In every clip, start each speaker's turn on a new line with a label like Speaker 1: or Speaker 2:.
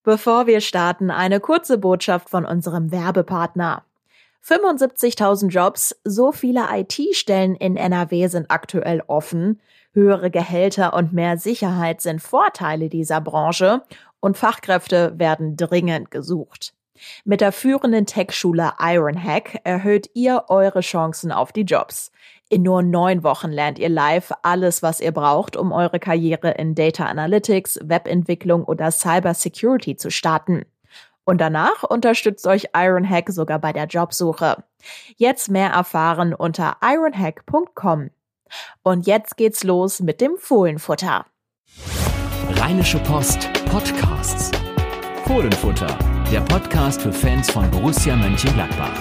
Speaker 1: Bevor wir starten, eine kurze Botschaft von unserem Werbepartner. 75.000 Jobs, so viele IT-Stellen in NRW sind aktuell offen. Höhere Gehälter und mehr Sicherheit sind Vorteile dieser Branche und Fachkräfte werden dringend gesucht. Mit der führenden Tech-Schule Ironhack erhöht ihr eure Chancen auf die Jobs. In nur 9 Wochen lernt ihr live alles, was ihr braucht, um eure Karriere in Data Analytics, Webentwicklung oder Cyber Security zu starten. Und danach unterstützt euch Ironhack sogar bei der Jobsuche. Jetzt mehr erfahren unter ironhack.com. Und jetzt geht's los mit dem Fohlenfutter.
Speaker 2: Rheinische Post Podcasts. Fohlenfutter, der Podcast für Fans von Borussia Mönchengladbach.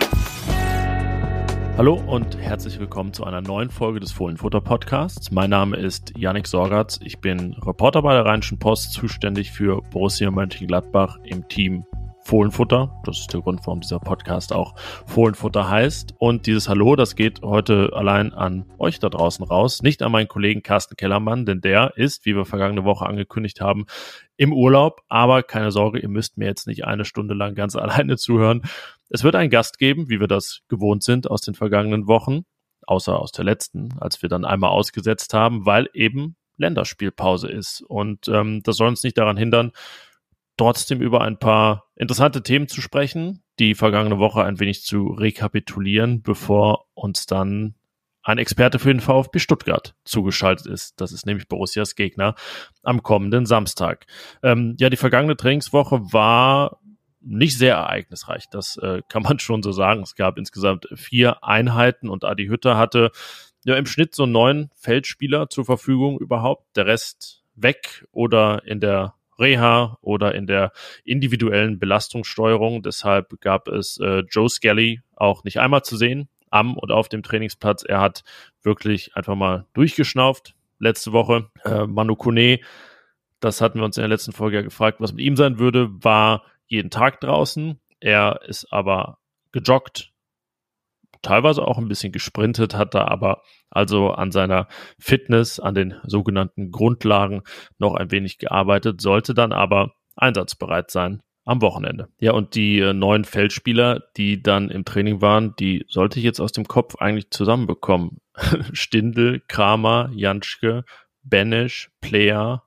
Speaker 3: Hallo und herzlich willkommen zu einer neuen Folge des Fohlenfutter Podcasts. Mein Name ist Yannick Sorgatz. Ich bin Reporter bei der Rheinischen Post, zuständig für Borussia Mönchengladbach im Team Fohlenfutter. Das ist der Grund, warum dieser Podcast auch Fohlenfutter heißt. Und dieses Hallo, das geht heute allein an euch da draußen raus, nicht an meinen Kollegen Carsten Kellermann, denn der ist, wie wir vergangene Woche angekündigt haben, im Urlaub. Aber keine Sorge, ihr müsst mir jetzt nicht eine Stunde lang ganz alleine zuhören. Es wird einen Gast geben, wie wir das gewohnt sind aus den vergangenen Wochen, außer aus der letzten, als wir dann einmal ausgesetzt haben, weil eben Länderspielpause ist. Und das soll uns nicht daran hindern, trotzdem über ein paar interessante Themen zu sprechen, die vergangene Woche ein wenig zu rekapitulieren, bevor uns dann ein Experte für den VfB Stuttgart zugeschaltet ist. Das ist nämlich Borussias Gegner am kommenden Samstag. Die vergangene Trainingswoche war nicht sehr ereignisreich, das kann man schon so sagen. Es gab insgesamt 4 Einheiten und Adi Hütter hatte im Schnitt so 9 Feldspieler zur Verfügung überhaupt. Der Rest weg oder in der Reha oder in der individuellen Belastungssteuerung. Deshalb gab es Joe Skelly auch nicht einmal zu sehen am und auf dem Trainingsplatz. Er hat wirklich einfach mal durchgeschnauft letzte Woche. Manu Kone, das hatten wir uns in der letzten Folge ja gefragt, was mit ihm sein würde, war jeden Tag draußen. Er ist aber gejoggt, teilweise auch ein bisschen gesprintet, hat da aber also an seiner Fitness, an den sogenannten Grundlagen noch ein wenig gearbeitet, sollte dann aber einsatzbereit sein am Wochenende. Ja, und die 9 Feldspieler, die dann im Training waren, die sollte ich jetzt aus dem Kopf eigentlich zusammenbekommen. Stindl, Kramer, Janschke, Benesch, Player,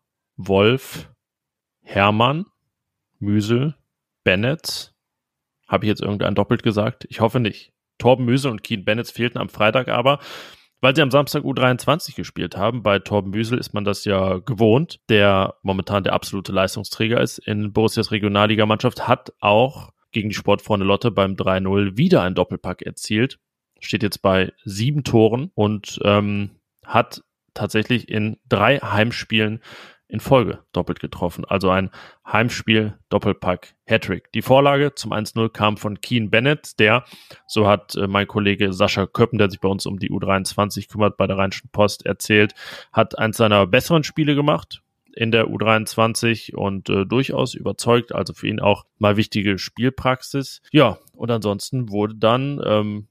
Speaker 3: Wolf, Hermann, Müsel, Bennetz. Habe ich jetzt irgendein doppelt gesagt? Ich hoffe nicht. Torben Müsel und Keen Bennetz fehlten am Freitag aber, weil sie am Samstag U23 gespielt haben. Bei Torben Müsel ist man das ja gewohnt, der momentan der absolute Leistungsträger ist in Borussias Regionalligamannschaft, hat auch gegen die Sportfreunde Lotte beim 3-0 wieder einen Doppelpack erzielt. Steht jetzt bei 7 Toren und hat tatsächlich in 3 Heimspielen in Folge doppelt getroffen. Also ein Heimspiel-Doppelpack-Hattrick. Die Vorlage zum 1-0 kam von Keen Bennett, der, so hat mein Kollege Sascha Köppen, der sich bei uns um die U23 kümmert, bei der Rheinischen Post erzählt, hat eins seiner besseren Spiele gemacht in der U23 und durchaus überzeugt, also für ihn auch mal wichtige Spielpraxis. Ja, und ansonsten wurde dann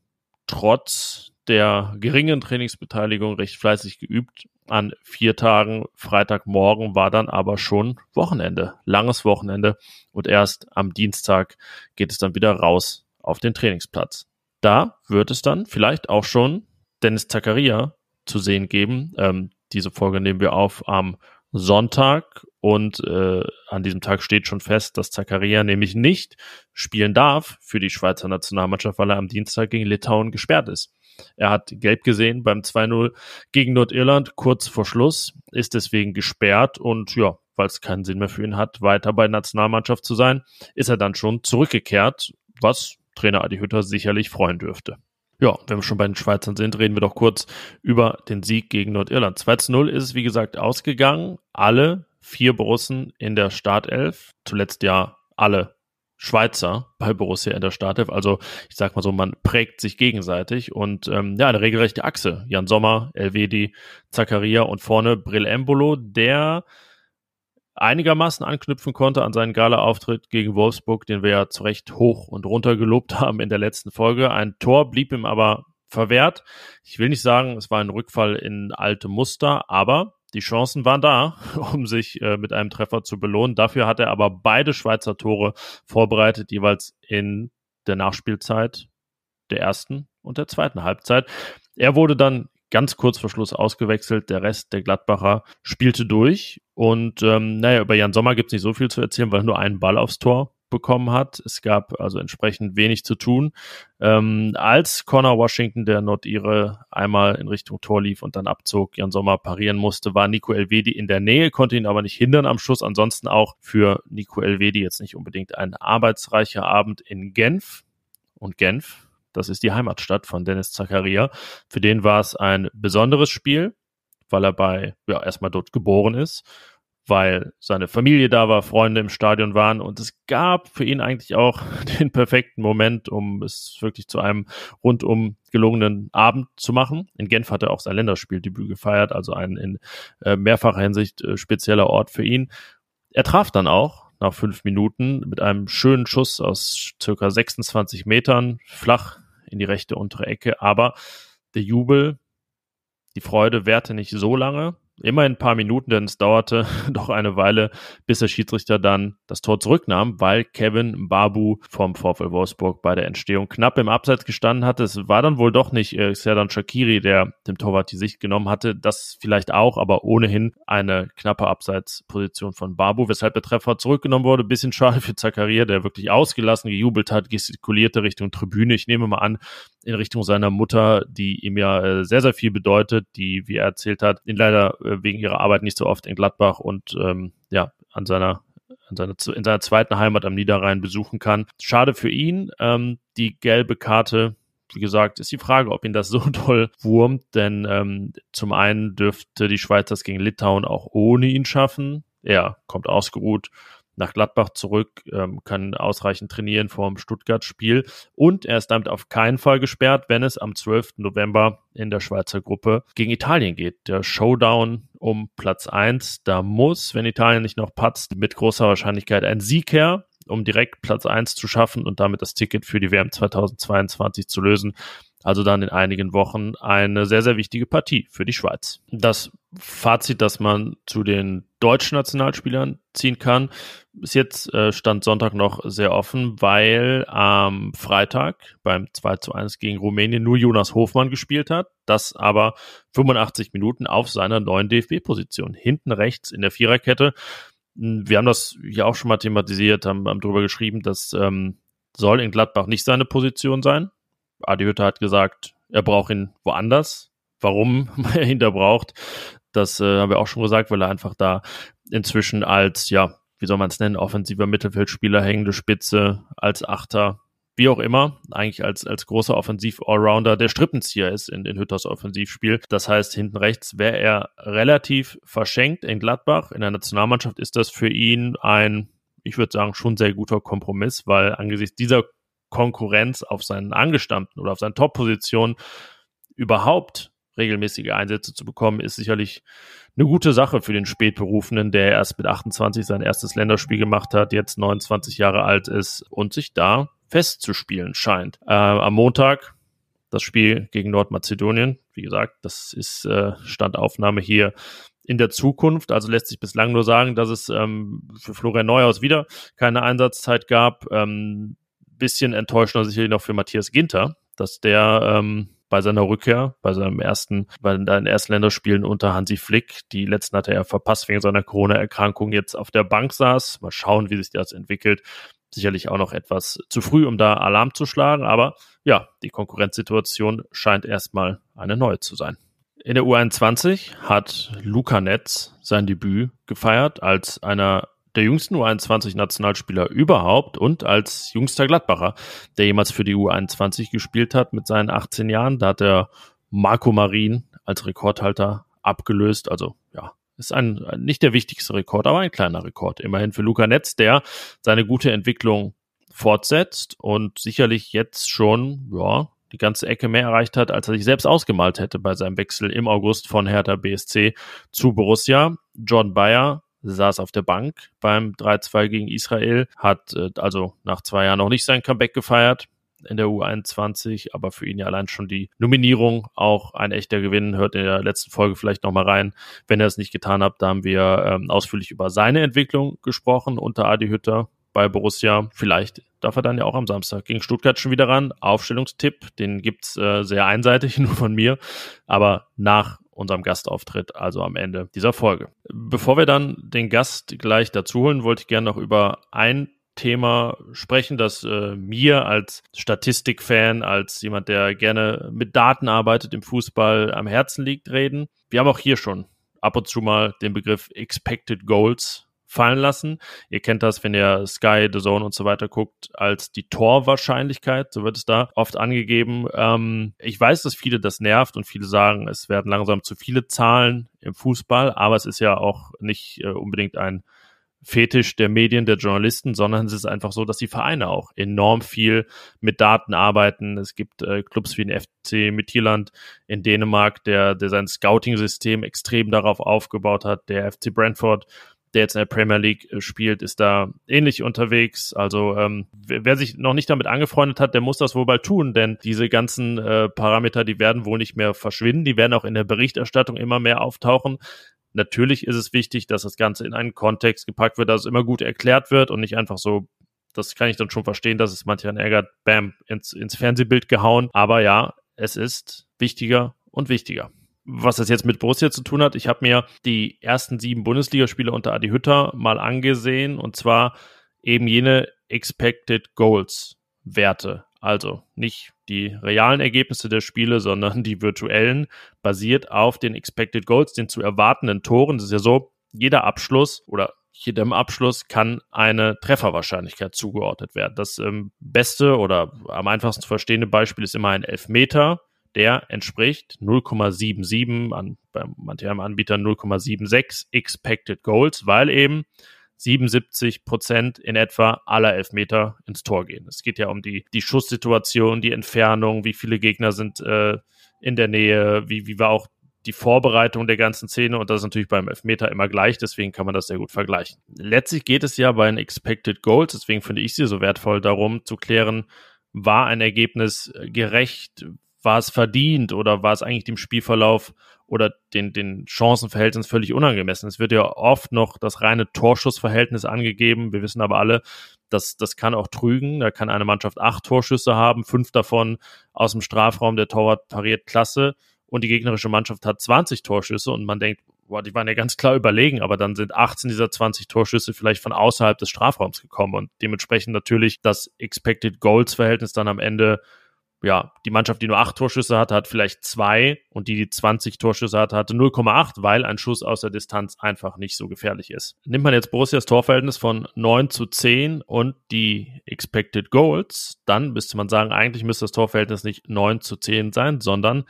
Speaker 3: trotz der geringen Trainingsbeteiligung recht fleißig geübt. An 4 Tagen, Freitagmorgen war dann aber schon Wochenende, langes Wochenende und erst am Dienstag geht es dann wieder raus auf den Trainingsplatz. Da wird es dann vielleicht auch schon Dennis Zakaria zu sehen geben. Diese Folge nehmen wir auf am Sonntag und an diesem Tag steht schon fest, dass Zakaria nämlich nicht spielen darf für die Schweizer Nationalmannschaft, weil er am Dienstag gegen Litauen gesperrt ist. Er hat gelb gesehen beim 2-0 gegen Nordirland kurz vor Schluss, ist deswegen gesperrt und ja, weil es keinen Sinn mehr für ihn hat, weiter bei der Nationalmannschaft zu sein, ist er dann schon zurückgekehrt, was Trainer Adi Hütter sicherlich freuen dürfte. Ja, wenn wir schon bei den Schweizern sind, reden wir doch kurz über den Sieg gegen Nordirland. 2-0 ist es, wie gesagt, ausgegangen. Alle 4 Borussen in der Startelf, zuletzt ja alle Schweizer bei Borussia in der Startelf. Also ich sag mal so, man prägt sich gegenseitig und eine regelrechte Achse. Jan Sommer, Elvedi, Zakaria und vorne Bril Embolo, der einigermaßen anknüpfen konnte an seinen Gala-Auftritt gegen Wolfsburg, den wir ja zu Recht hoch und runter gelobt haben in der letzten Folge. Ein Tor blieb ihm aber verwehrt. Ich will nicht sagen, es war ein Rückfall in alte Muster, aber die Chancen waren da, um sich mit einem Treffer zu belohnen. Dafür hat er aber beide Schweizer Tore vorbereitet, jeweils in der Nachspielzeit der ersten und der zweiten Halbzeit. Er wurde dann ganz kurz vor Schluss ausgewechselt. Der Rest der Gladbacher spielte durch. Und über Jan Sommer gibt es nicht so viel zu erzählen, weil er nur einen Ball aufs Tor bekommen hat. Es gab also entsprechend wenig zu tun. Als Connor Washington, der Nordire, einmal in Richtung Tor lief und dann abzog, Jan Sommer parieren musste, war Nico Elvedi in der Nähe, konnte ihn aber nicht hindern am Schuss. Ansonsten auch für Nico Elvedi jetzt nicht unbedingt ein arbeitsreicher Abend in Genf. Und Genf, das ist die Heimatstadt von Dennis Zakaria. Für den war es ein besonderes Spiel, weil er erstmal dort geboren ist, weil seine Familie da war, Freunde im Stadion waren und es gab für ihn eigentlich auch den perfekten Moment, um es wirklich zu einem rundum gelungenen Abend zu machen. In Genf hat er auch sein Länderspieldebüt gefeiert, also ein in mehrfacher Hinsicht spezieller Ort für ihn. Er traf dann auch nach 5 Minuten mit einem schönen Schuss aus circa 26 Metern, flach in die rechte untere Ecke, aber der Jubel, die Freude währte nicht so lange, immerhin ein paar Minuten, denn es dauerte doch eine Weile, bis der Schiedsrichter dann das Tor zurücknahm, weil Kevin Babu vom VfL Wolfsburg bei der Entstehung knapp im Abseits gestanden hatte. Es war dann wohl doch nicht Xherdan Shaqiri, der dem Torwart die Sicht genommen hatte. Das vielleicht auch, aber ohnehin eine knappe Abseitsposition von Babu, weshalb der Treffer zurückgenommen wurde. Bisschen schade für Zakaria, der wirklich ausgelassen gejubelt hat, gestikulierte Richtung Tribüne. Ich nehme mal an, in Richtung seiner Mutter, die ihm ja sehr, sehr viel bedeutet, die, wie er erzählt hat, ihn leider wegen ihrer Arbeit nicht so oft in Gladbach und in seiner zweiten Heimat am Niederrhein besuchen kann. Schade für ihn. Die gelbe Karte, wie gesagt, ist die Frage, ob ihn das so doll wurmt, denn zum einen dürfte die Schweiz das gegen Litauen auch ohne ihn schaffen. Er kommt ausgeruht nach Gladbach zurück, kann ausreichend trainieren vor dem Stuttgart-Spiel und er ist damit auf keinen Fall gesperrt, wenn es am 12. November in der Schweizer Gruppe gegen Italien geht. Der Showdown um Platz 1, da muss, wenn Italien nicht noch patzt, mit großer Wahrscheinlichkeit ein Sieg her, um direkt Platz 1 zu schaffen und damit das Ticket für die WM 2022 zu lösen. Also dann in einigen Wochen eine sehr, sehr wichtige Partie für die Schweiz. Das Fazit, das man zu den deutschen Nationalspielern ziehen kann, ist jetzt Stand Sonntag noch sehr offen, weil am Freitag beim 2:1 gegen Rumänien nur Jonas Hofmann gespielt hat, das aber 85 Minuten auf seiner neuen DFB-Position, hinten rechts in der Viererkette. Wir haben das ja auch schon mal thematisiert, haben drüber geschrieben, das soll in Gladbach nicht seine Position sein. Adi Hütter hat gesagt, er braucht ihn woanders. Warum er ihn da braucht, das haben wir auch schon gesagt, weil er einfach da inzwischen als, wie soll man es nennen, offensiver Mittelfeldspieler, hängende Spitze, als Achter, wie auch immer, eigentlich als großer Offensiv-Allrounder der Strippenzieher ist in Hütters Offensivspiel. Das heißt, hinten rechts wäre er relativ verschenkt in Gladbach. In der Nationalmannschaft ist das für ihn ein, ich würde sagen, schon sehr guter Kompromiss, weil angesichts dieser Konkurrenz auf seinen angestammten oder auf seinen Top-Positionen überhaupt regelmäßige Einsätze zu bekommen, ist sicherlich eine gute Sache für den Spätberufenen, der erst mit 28 sein erstes Länderspiel gemacht hat, jetzt 29 Jahre alt ist und sich da festzuspielen scheint. Am Montag das Spiel gegen Nordmazedonien. Wie gesagt, das ist Standaufnahme hier in der Zukunft. Also lässt sich bislang nur sagen, dass es für Florian Neuhaus wieder keine Einsatzzeit gab. Bisschen enttäuschender sicherlich noch für Matthias Ginter, dass der bei seiner Rückkehr, bei den ersten Länderspielen unter Hansi Flick, die letzten hatte er verpasst wegen seiner Corona-Erkrankung, jetzt auf der Bank saß. Mal schauen, wie sich das entwickelt. Sicherlich auch noch etwas zu früh, um da Alarm zu schlagen, aber ja, die Konkurrenzsituation scheint erstmal eine neue zu sein. In der U21 hat Luca Netz sein Debüt gefeiert als einer der jüngsten U21-Nationalspieler überhaupt und als jüngster Gladbacher, der jemals für die U21 gespielt hat mit seinen 18 Jahren. Da hat er Marco Marin als Rekordhalter abgelöst. Also ja, ist nicht der wichtigste Rekord, aber ein kleiner Rekord. Immerhin für Luca Netz, der seine gute Entwicklung fortsetzt und sicherlich jetzt schon die ganze Ecke mehr erreicht hat, als er sich selbst ausgemalt hätte bei seinem Wechsel im August von Hertha BSC zu Borussia. Jordan Bayer saß auf der Bank beim 3:2 gegen Israel, hat also nach 2 Jahren noch nicht sein Comeback gefeiert. in der U21, aber für ihn ja allein schon die Nominierung auch ein echter Gewinn. Hört in der letzten Folge vielleicht nochmal rein, wenn ihr es nicht getan habt. Da haben wir ausführlich über seine Entwicklung gesprochen unter Adi Hütter bei Borussia. Vielleicht darf er dann ja auch am Samstag gegen Stuttgart schon wieder ran. Aufstellungstipp, den gibt's sehr einseitig, nur von mir, aber nach unserem Gastauftritt, also am Ende dieser Folge. Bevor wir dann den Gast gleich dazu holen, wollte ich gerne noch über ein Thema sprechen, das mir als Statistikfan, als jemand, der gerne mit Daten arbeitet im Fußball, am Herzen liegt, reden. Wir haben auch hier schon ab und zu mal den Begriff Expected Goals fallen lassen. Ihr kennt das, wenn ihr Sky, The Zone und so weiter guckt, als die Torwahrscheinlichkeit, so wird es da oft angegeben. Ich weiß, dass viele das nervt und viele sagen, es werden langsam zu viele Zahlen im Fußball, aber es ist ja auch nicht unbedingt ein Fetisch der Medien, der Journalisten, sondern es ist einfach so, dass die Vereine auch enorm viel mit Daten arbeiten. Es gibt Clubs wie den FC Midtjylland in Dänemark, der sein Scouting-System extrem darauf aufgebaut hat. Der FC Brentford, der jetzt in der Premier League spielt, ist da ähnlich unterwegs. Also wer sich noch nicht damit angefreundet hat, der muss das wohl bald tun, denn diese ganzen Parameter, die werden wohl nicht mehr verschwinden. Die werden auch in der Berichterstattung immer mehr auftauchen. Natürlich ist es wichtig, dass das Ganze in einen Kontext gepackt wird, dass es immer gut erklärt wird und nicht einfach so, das kann ich dann schon verstehen, dass es manchen ärgert, bam, ins Fernsehbild gehauen. Aber ja, es ist wichtiger und wichtiger. Was das jetzt mit Borussia zu tun hat, ich habe mir die ersten 7 Bundesligaspiele unter Adi Hütter mal angesehen und zwar eben jene Expected Goals Werte. Also nicht die realen Ergebnisse der Spiele, sondern die virtuellen, basiert auf den Expected Goals, den zu erwartenden Toren. Das ist ja so, jeder Abschluss oder jedem Abschluss kann eine Trefferwahrscheinlichkeit zugeordnet werden. Das beste oder am einfachsten zu verstehende Beispiel ist immer ein Elfmeter, der entspricht 0,77, bei manchen Anbietern 0,76 Expected Goals, weil eben 77% in etwa aller Elfmeter ins Tor gehen. Es geht ja um die Schusssituation, die Entfernung, wie viele Gegner sind in der Nähe, wie war auch die Vorbereitung der ganzen Szene und das ist natürlich beim Elfmeter immer gleich, deswegen kann man das sehr gut vergleichen. Letztlich geht es ja bei den Expected Goals, deswegen finde ich sie so wertvoll, darum zu klären, war ein Ergebnis gerecht, war es verdient oder war es eigentlich dem Spielverlauf oder den Chancenverhältnis völlig unangemessen. Es wird ja oft noch das reine Torschussverhältnis angegeben. Wir wissen aber alle, das kann auch trügen. Da kann eine Mannschaft 8 Torschüsse haben, 5 davon aus dem Strafraum, der Torwart pariert klasse und die gegnerische Mannschaft hat 20 Torschüsse und man denkt, boah, die waren ja ganz klar überlegen, aber dann sind 18 dieser 20 Torschüsse vielleicht von außerhalb des Strafraums gekommen und dementsprechend natürlich das Expected Goals Verhältnis dann am Ende, ja, die Mannschaft, die nur 8 Torschüsse hatte, hat vielleicht 2 und die 20 Torschüsse hatte 0,8, weil ein Schuss aus der Distanz einfach nicht so gefährlich ist. Nimmt man jetzt Borussias Torverhältnis von 9:10 und die Expected Goals, dann müsste man sagen, eigentlich müsste das Torverhältnis nicht 9:10 sein, sondern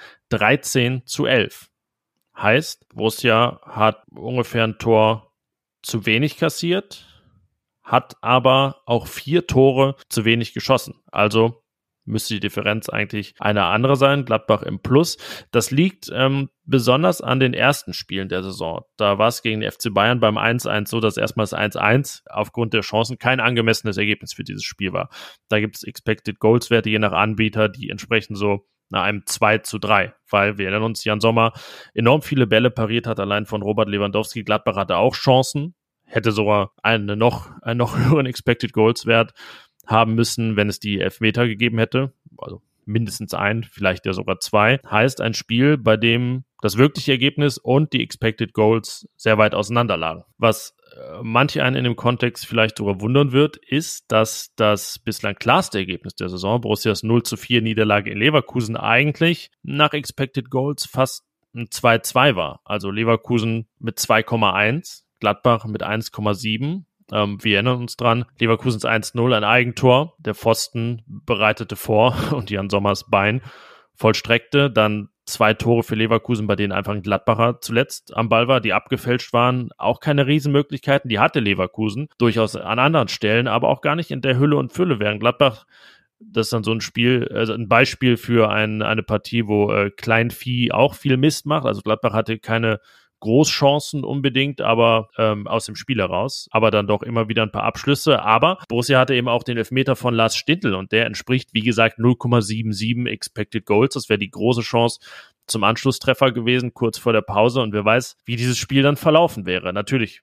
Speaker 3: 13:11. Heißt, Borussia hat ungefähr ein Tor zu wenig kassiert, hat aber auch 4 Tore zu wenig geschossen. Also müsste die Differenz eigentlich eine andere sein, Gladbach im Plus. Das liegt besonders an den ersten Spielen der Saison. Da war es gegen den FC Bayern beim 1:1 so, dass erstmal das 1:1 aufgrund der Chancen kein angemessenes Ergebnis für dieses Spiel war. Da gibt es Expected Goals Werte je nach Anbieter, die entsprechen so einem 2:3, weil wir erinnern uns, Jan Sommer enorm viele Bälle pariert hat, allein von Robert Lewandowski. Gladbach hatte auch Chancen, hätte sogar einen noch höheren Expected Goals Wert haben müssen, wenn es die Elfmeter gegeben hätte, also mindestens ein, vielleicht ja sogar 2. Heißt ein Spiel, bei dem das wirkliche Ergebnis und die Expected Goals sehr weit auseinander lagen. Was manche einen in dem Kontext vielleicht sogar wundern wird, ist, dass das bislang klarste Ergebnis der Saison, Borussias 0:4 Niederlage in Leverkusen, eigentlich nach Expected Goals fast ein 2:2 war. Also Leverkusen mit 2,1, Gladbach mit 1,7. Wir erinnern uns dran, Leverkusens 1:0, ein Eigentor, der Pfosten bereitete vor und Jan Sommers Bein vollstreckte, dann 2 Tore für Leverkusen, bei denen einfach ein Gladbacher zuletzt am Ball war, die abgefälscht waren, auch keine Riesenmöglichkeiten, die hatte Leverkusen, durchaus an anderen Stellen, aber auch gar nicht in der Hülle und Fülle, während Gladbach, das ist dann so ein Spiel, also ein Beispiel für eine Partie, wo Kleinvieh auch viel Mist macht, also Gladbach hatte keine Großchancen unbedingt, aber aus dem Spiel heraus, aber dann doch immer wieder ein paar Abschlüsse. Aber Borussia hatte eben auch den Elfmeter von Lars Stindl und der entspricht, wie gesagt, 0,77 Expected Goals. Das wäre die große Chance zum Anschlusstreffer gewesen, kurz vor der Pause. Und wer weiß, wie dieses Spiel dann verlaufen wäre. Natürlich,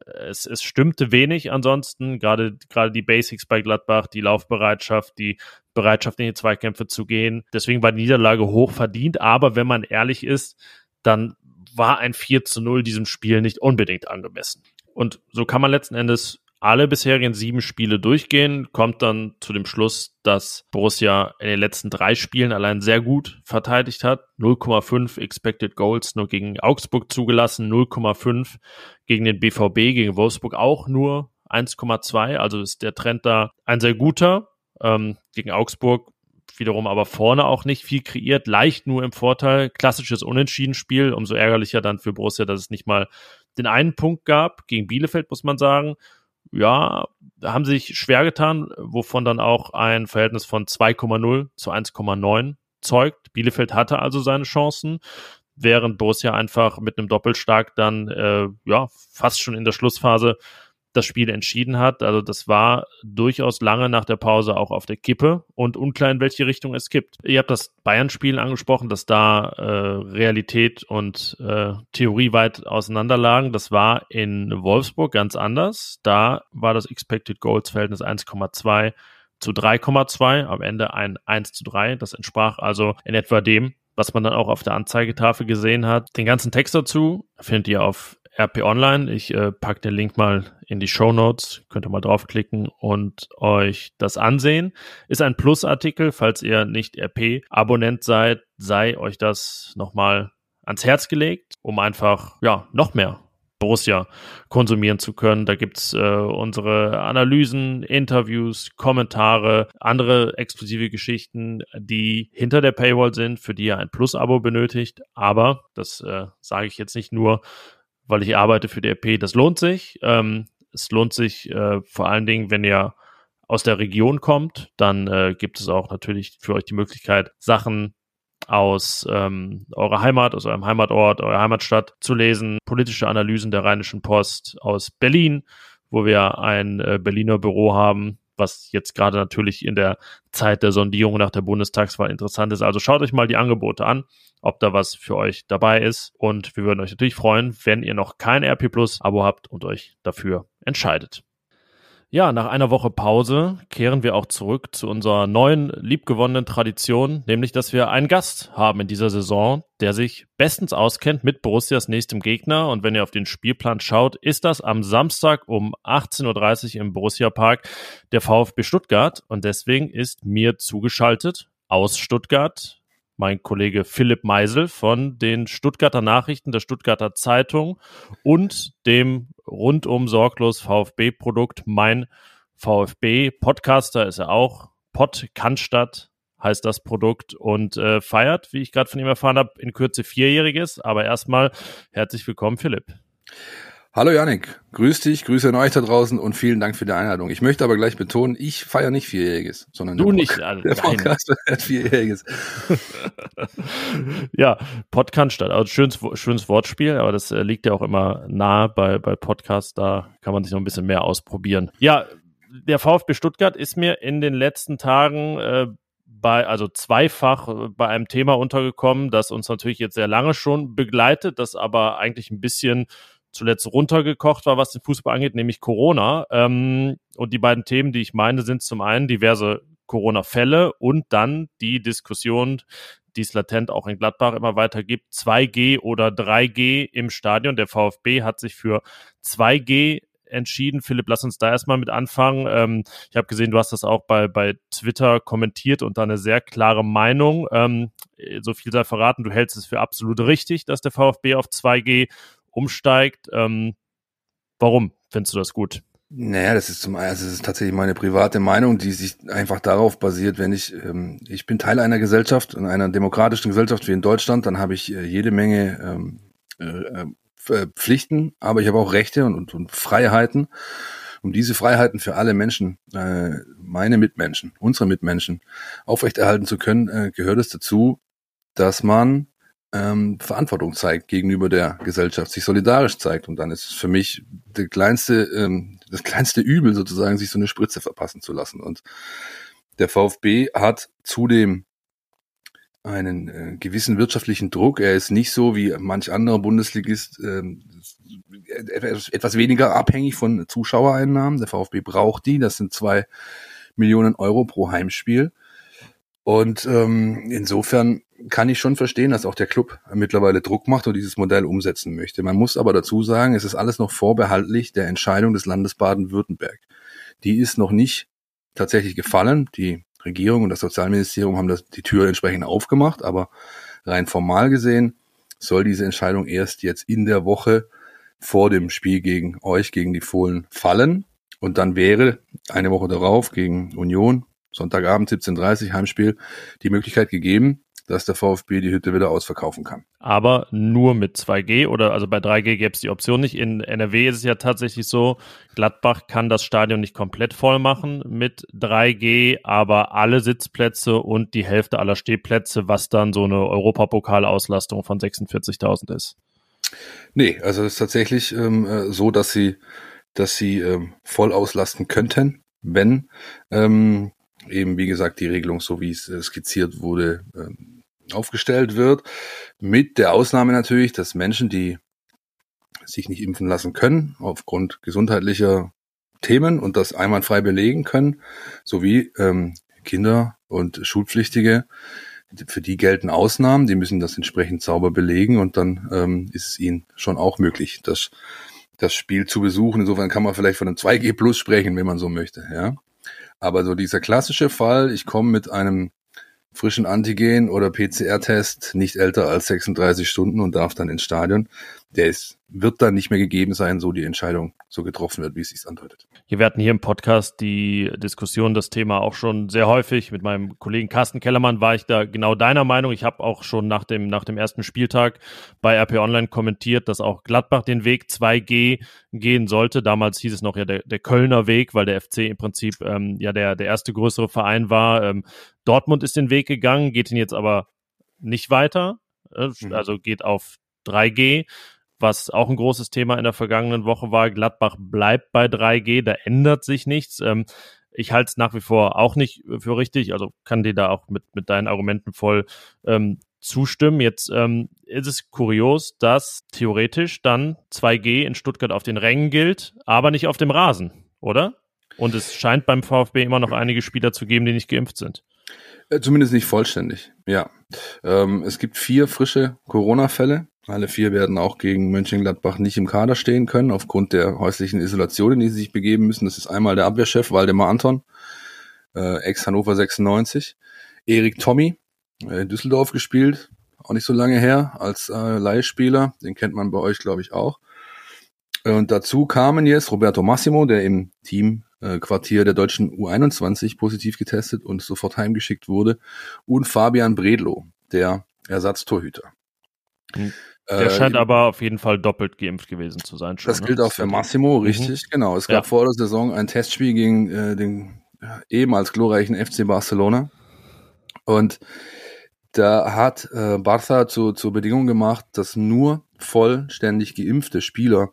Speaker 3: es stimmte wenig ansonsten, gerade die Basics bei Gladbach, die Laufbereitschaft, die Bereitschaft, in die Zweikämpfe zu gehen. Deswegen war die Niederlage hoch verdient. Aber wenn man ehrlich ist, dann war ein 4:0 diesem Spiel nicht unbedingt angemessen. Und so kann man letzten Endes alle bisherigen 7 Spiele durchgehen, kommt dann zu dem Schluss, dass Borussia in den letzten 3 Spielen allein sehr gut verteidigt hat. 0,5 Expected Goals nur gegen Augsburg zugelassen, 0,5 gegen den BVB, gegen Wolfsburg auch nur 1,2. Also ist der Trend da ein sehr guter. Gegen Augsburg wiederum aber vorne auch nicht viel kreiert, leicht nur im Vorteil. Klassisches Unentschieden-Spiel, umso ärgerlicher dann für Borussia, dass es nicht mal den einen Punkt gab. Gegen Bielefeld muss man sagen, ja, da haben sie sich schwer getan, wovon dann auch ein Verhältnis von 2,0 zu 1,9 zeugt. Bielefeld hatte also seine Chancen, während Borussia einfach mit einem Doppelstark dann fast schon in der Schlussphase das Spiel entschieden hat. Also das war durchaus lange nach der Pause auch auf der Kippe und unklar, in welche Richtung es kippt. Ihr habt das Bayern-Spiel angesprochen, dass da Realität und Theorie weit auseinanderlagen. Das war in Wolfsburg ganz anders. Da war das Expected Goals-Verhältnis 1,2 zu 3,2, am Ende ein 1:3. Das entsprach also in etwa dem, was man dann auch auf der Anzeigetafel gesehen hat. Den ganzen Text dazu findet ihr auf RP Online. Ich packe den Link mal in die Shownotes. Könnt ihr mal draufklicken und euch das ansehen. Ist ein Plus-Artikel. Falls ihr nicht RP-Abonnent seid, sei euch das nochmal ans Herz gelegt, um einfach noch mehr Borussia konsumieren zu können. Da gibt's unsere Analysen, Interviews, Kommentare, andere exklusive Geschichten, die hinter der Paywall sind, für die ihr ein Plus-Abo benötigt. Aber das sage ich jetzt nicht nur, weil ich arbeite für die RP. Das lohnt sich. Es lohnt sich vor allen Dingen, wenn ihr aus der Region kommt. Dann gibt es auch natürlich für euch die Möglichkeit, Sachen aus eurer Heimat, aus eurem Heimatort, eurer Heimatstadt zu lesen. Politische Analysen der Rheinischen Post aus Berlin, wo wir ein Berliner Büro haben, was jetzt gerade natürlich in der Zeit der Sondierung nach der Bundestagswahl interessant ist. Also schaut euch mal die Angebote an, ob da was für euch dabei ist. Und wir würden euch natürlich freuen, wenn ihr noch kein RP Plus Abo habt und euch dafür entscheidet. Ja, nach einer Woche Pause kehren wir auch zurück zu unserer neuen, liebgewonnenen Tradition, nämlich, dass wir einen Gast haben in dieser Saison, der sich bestens auskennt mit Borussias nächstem Gegner. Und wenn ihr auf den Spielplan schaut, ist das am Samstag um 18:30 Uhr im Borussia Park der VfB Stuttgart. Und deswegen ist mir zugeschaltet aus Stuttgart mein Kollege Philipp Meisel von den Stuttgarter Nachrichten, der Stuttgarter Zeitung und dem rundum sorglos VfB-Produkt Mein VfB. Podcaster ist er auch. Pod-Cannstatt heißt das Produkt und feiert, wie ich gerade von ihm erfahren habe, in Kürze 4-Jähriges. Aber erstmal herzlich willkommen, Philipp.
Speaker 4: Hallo Yannick, grüß dich, Grüße an euch da draußen und vielen Dank für die Einladung. Ich möchte aber gleich betonen, ich feiere nicht 4-Jähriges, sondern
Speaker 3: du nicht, also
Speaker 4: der Podcast feiert 4-Jähriges.
Speaker 3: Ja, Pod-Cannstatt, also schönes Wortspiel, aber das liegt ja auch immer nahe bei Podcasts, da kann man sich noch ein bisschen mehr ausprobieren. Ja, der VfB Stuttgart ist mir in den letzten Tagen zweifach bei einem Thema untergekommen, das uns natürlich jetzt sehr lange schon begleitet, das aber eigentlich ein bisschen zuletzt runtergekocht war, was den Fußball angeht, nämlich Corona. Und die beiden Themen, die ich meine, sind zum einen diverse Corona-Fälle und dann die Diskussion, die es latent auch in Gladbach immer weiter gibt, 2G oder 3G im Stadion. Der VfB hat sich für 2G entschieden. Philipp, lass uns da erstmal mit anfangen. Ich habe gesehen, du hast das auch bei Twitter kommentiert und da eine sehr klare Meinung. So viel sei verraten, du hältst es für absolut richtig, dass der VfB auf 2G umsteigt. Warum findest du das gut?
Speaker 4: Naja, das ist tatsächlich meine private Meinung, die sich einfach darauf basiert, wenn ich bin Teil einer Gesellschaft, in einer demokratischen Gesellschaft wie in Deutschland, dann habe ich jede Menge Pflichten, aber ich habe auch Rechte und Freiheiten. Um diese Freiheiten für alle Menschen, meine Mitmenschen, unsere Mitmenschen aufrechterhalten zu können, gehört es dazu, dass man Verantwortung zeigt gegenüber der Gesellschaft, sich solidarisch zeigt. Und dann ist es für mich das kleinste Übel sozusagen, sich so eine Spritze verpassen zu lassen. Und der VfB hat zudem einen gewissen wirtschaftlichen Druck. Er ist nicht so wie manch anderer Bundesligist etwas weniger abhängig von Zuschauereinnahmen. Der VfB braucht die. Das sind 2 Millionen Euro pro Heimspiel. Und insofern kann ich schon verstehen, dass auch der Club mittlerweile Druck macht und dieses Modell umsetzen möchte. Man muss aber dazu sagen, es ist alles noch vorbehaltlich der Entscheidung des Landes Baden-Württemberg. Die ist noch nicht tatsächlich gefallen. Die Regierung und das Sozialministerium haben die Tür entsprechend aufgemacht, aber rein formal gesehen soll diese Entscheidung erst jetzt in der Woche vor dem Spiel gegen euch, gegen die Fohlen, fallen. Und dann wäre eine Woche darauf gegen Union, Sonntagabend 17:30 Heimspiel, die Möglichkeit gegeben, dass der VfB die Hütte wieder ausverkaufen kann.
Speaker 3: Aber nur mit 2G oder also bei 3G gäbe es die Option nicht. In NRW ist es ja tatsächlich so, Gladbach kann das Stadion nicht komplett voll machen mit 3G, aber alle Sitzplätze und die Hälfte aller Stehplätze, was dann so eine Europapokalauslastung von 46.000 ist.
Speaker 4: Nee, also es ist tatsächlich so, dass sie voll auslasten könnten, wenn eben, wie gesagt, die Regelung, so wie es skizziert wurde, aufgestellt wird. Mit der Ausnahme natürlich, dass Menschen, die sich nicht impfen lassen können, aufgrund gesundheitlicher Themen und das einwandfrei belegen können, sowie Kinder und Schulpflichtige, für die gelten Ausnahmen, die müssen das entsprechend sauber belegen und dann ist es ihnen schon auch möglich, das Spiel zu besuchen. Insofern kann man vielleicht von einem 2G Plus sprechen, wenn man so möchte, ja. Aber so dieser klassische Fall, ich komme mit einem frischen Antigen- oder PCR-Test nicht älter als 36 Stunden und darf dann ins Stadion, wird dann nicht mehr gegeben sein, so die Entscheidung so getroffen wird, wie es sich andeutet.
Speaker 3: Wir hatten hier im Podcast die Diskussion, das Thema auch schon sehr häufig. Mit meinem Kollegen Carsten Kellermann war ich da genau deiner Meinung. Ich habe auch schon nach dem ersten Spieltag bei RP Online kommentiert, dass auch Gladbach den Weg 2G gehen sollte. Damals hieß es noch ja der Kölner Weg, weil der FC im Prinzip der erste größere Verein war. Dortmund ist den Weg gegangen, geht ihn jetzt aber nicht weiter, also geht auf 3G, was auch ein großes Thema in der vergangenen Woche war. Gladbach bleibt bei 3G, da ändert sich nichts. Ich halte es nach wie vor auch nicht für richtig, also kann dir da auch mit deinen Argumenten voll zustimmen. Jetzt ist es kurios, dass theoretisch dann 2G in Stuttgart auf den Rängen gilt, aber nicht auf dem Rasen, oder? Und es scheint beim VfB immer noch einige Spieler zu geben, die nicht geimpft sind.
Speaker 4: Zumindest nicht vollständig, ja. Es gibt 4 frische Corona-Fälle. Alle 4 werden auch gegen Mönchengladbach nicht im Kader stehen können, aufgrund der häuslichen Isolation, in die sie sich begeben müssen. Das ist einmal der Abwehrchef Waldemar Anton, ex-Hannover 96. Erik Tommy, in Düsseldorf gespielt, auch nicht so lange her, als Leihspieler. Den kennt man bei euch, glaube ich, auch. Und dazu kamen jetzt Roberto Massimo, der im Teamquartier der deutschen U21 positiv getestet und sofort heimgeschickt wurde, und Fabian Bredlow, der Ersatztorhüter.
Speaker 3: Der scheint aber auf jeden Fall doppelt geimpft gewesen zu sein. Schon,
Speaker 4: das gilt auch für Massimo, richtig, genau. Es gab vor der Saison ein Testspiel gegen den ehemals glorreichen FC Barcelona und da hat Barça zur Bedingung gemacht, dass nur vollständig geimpfte Spieler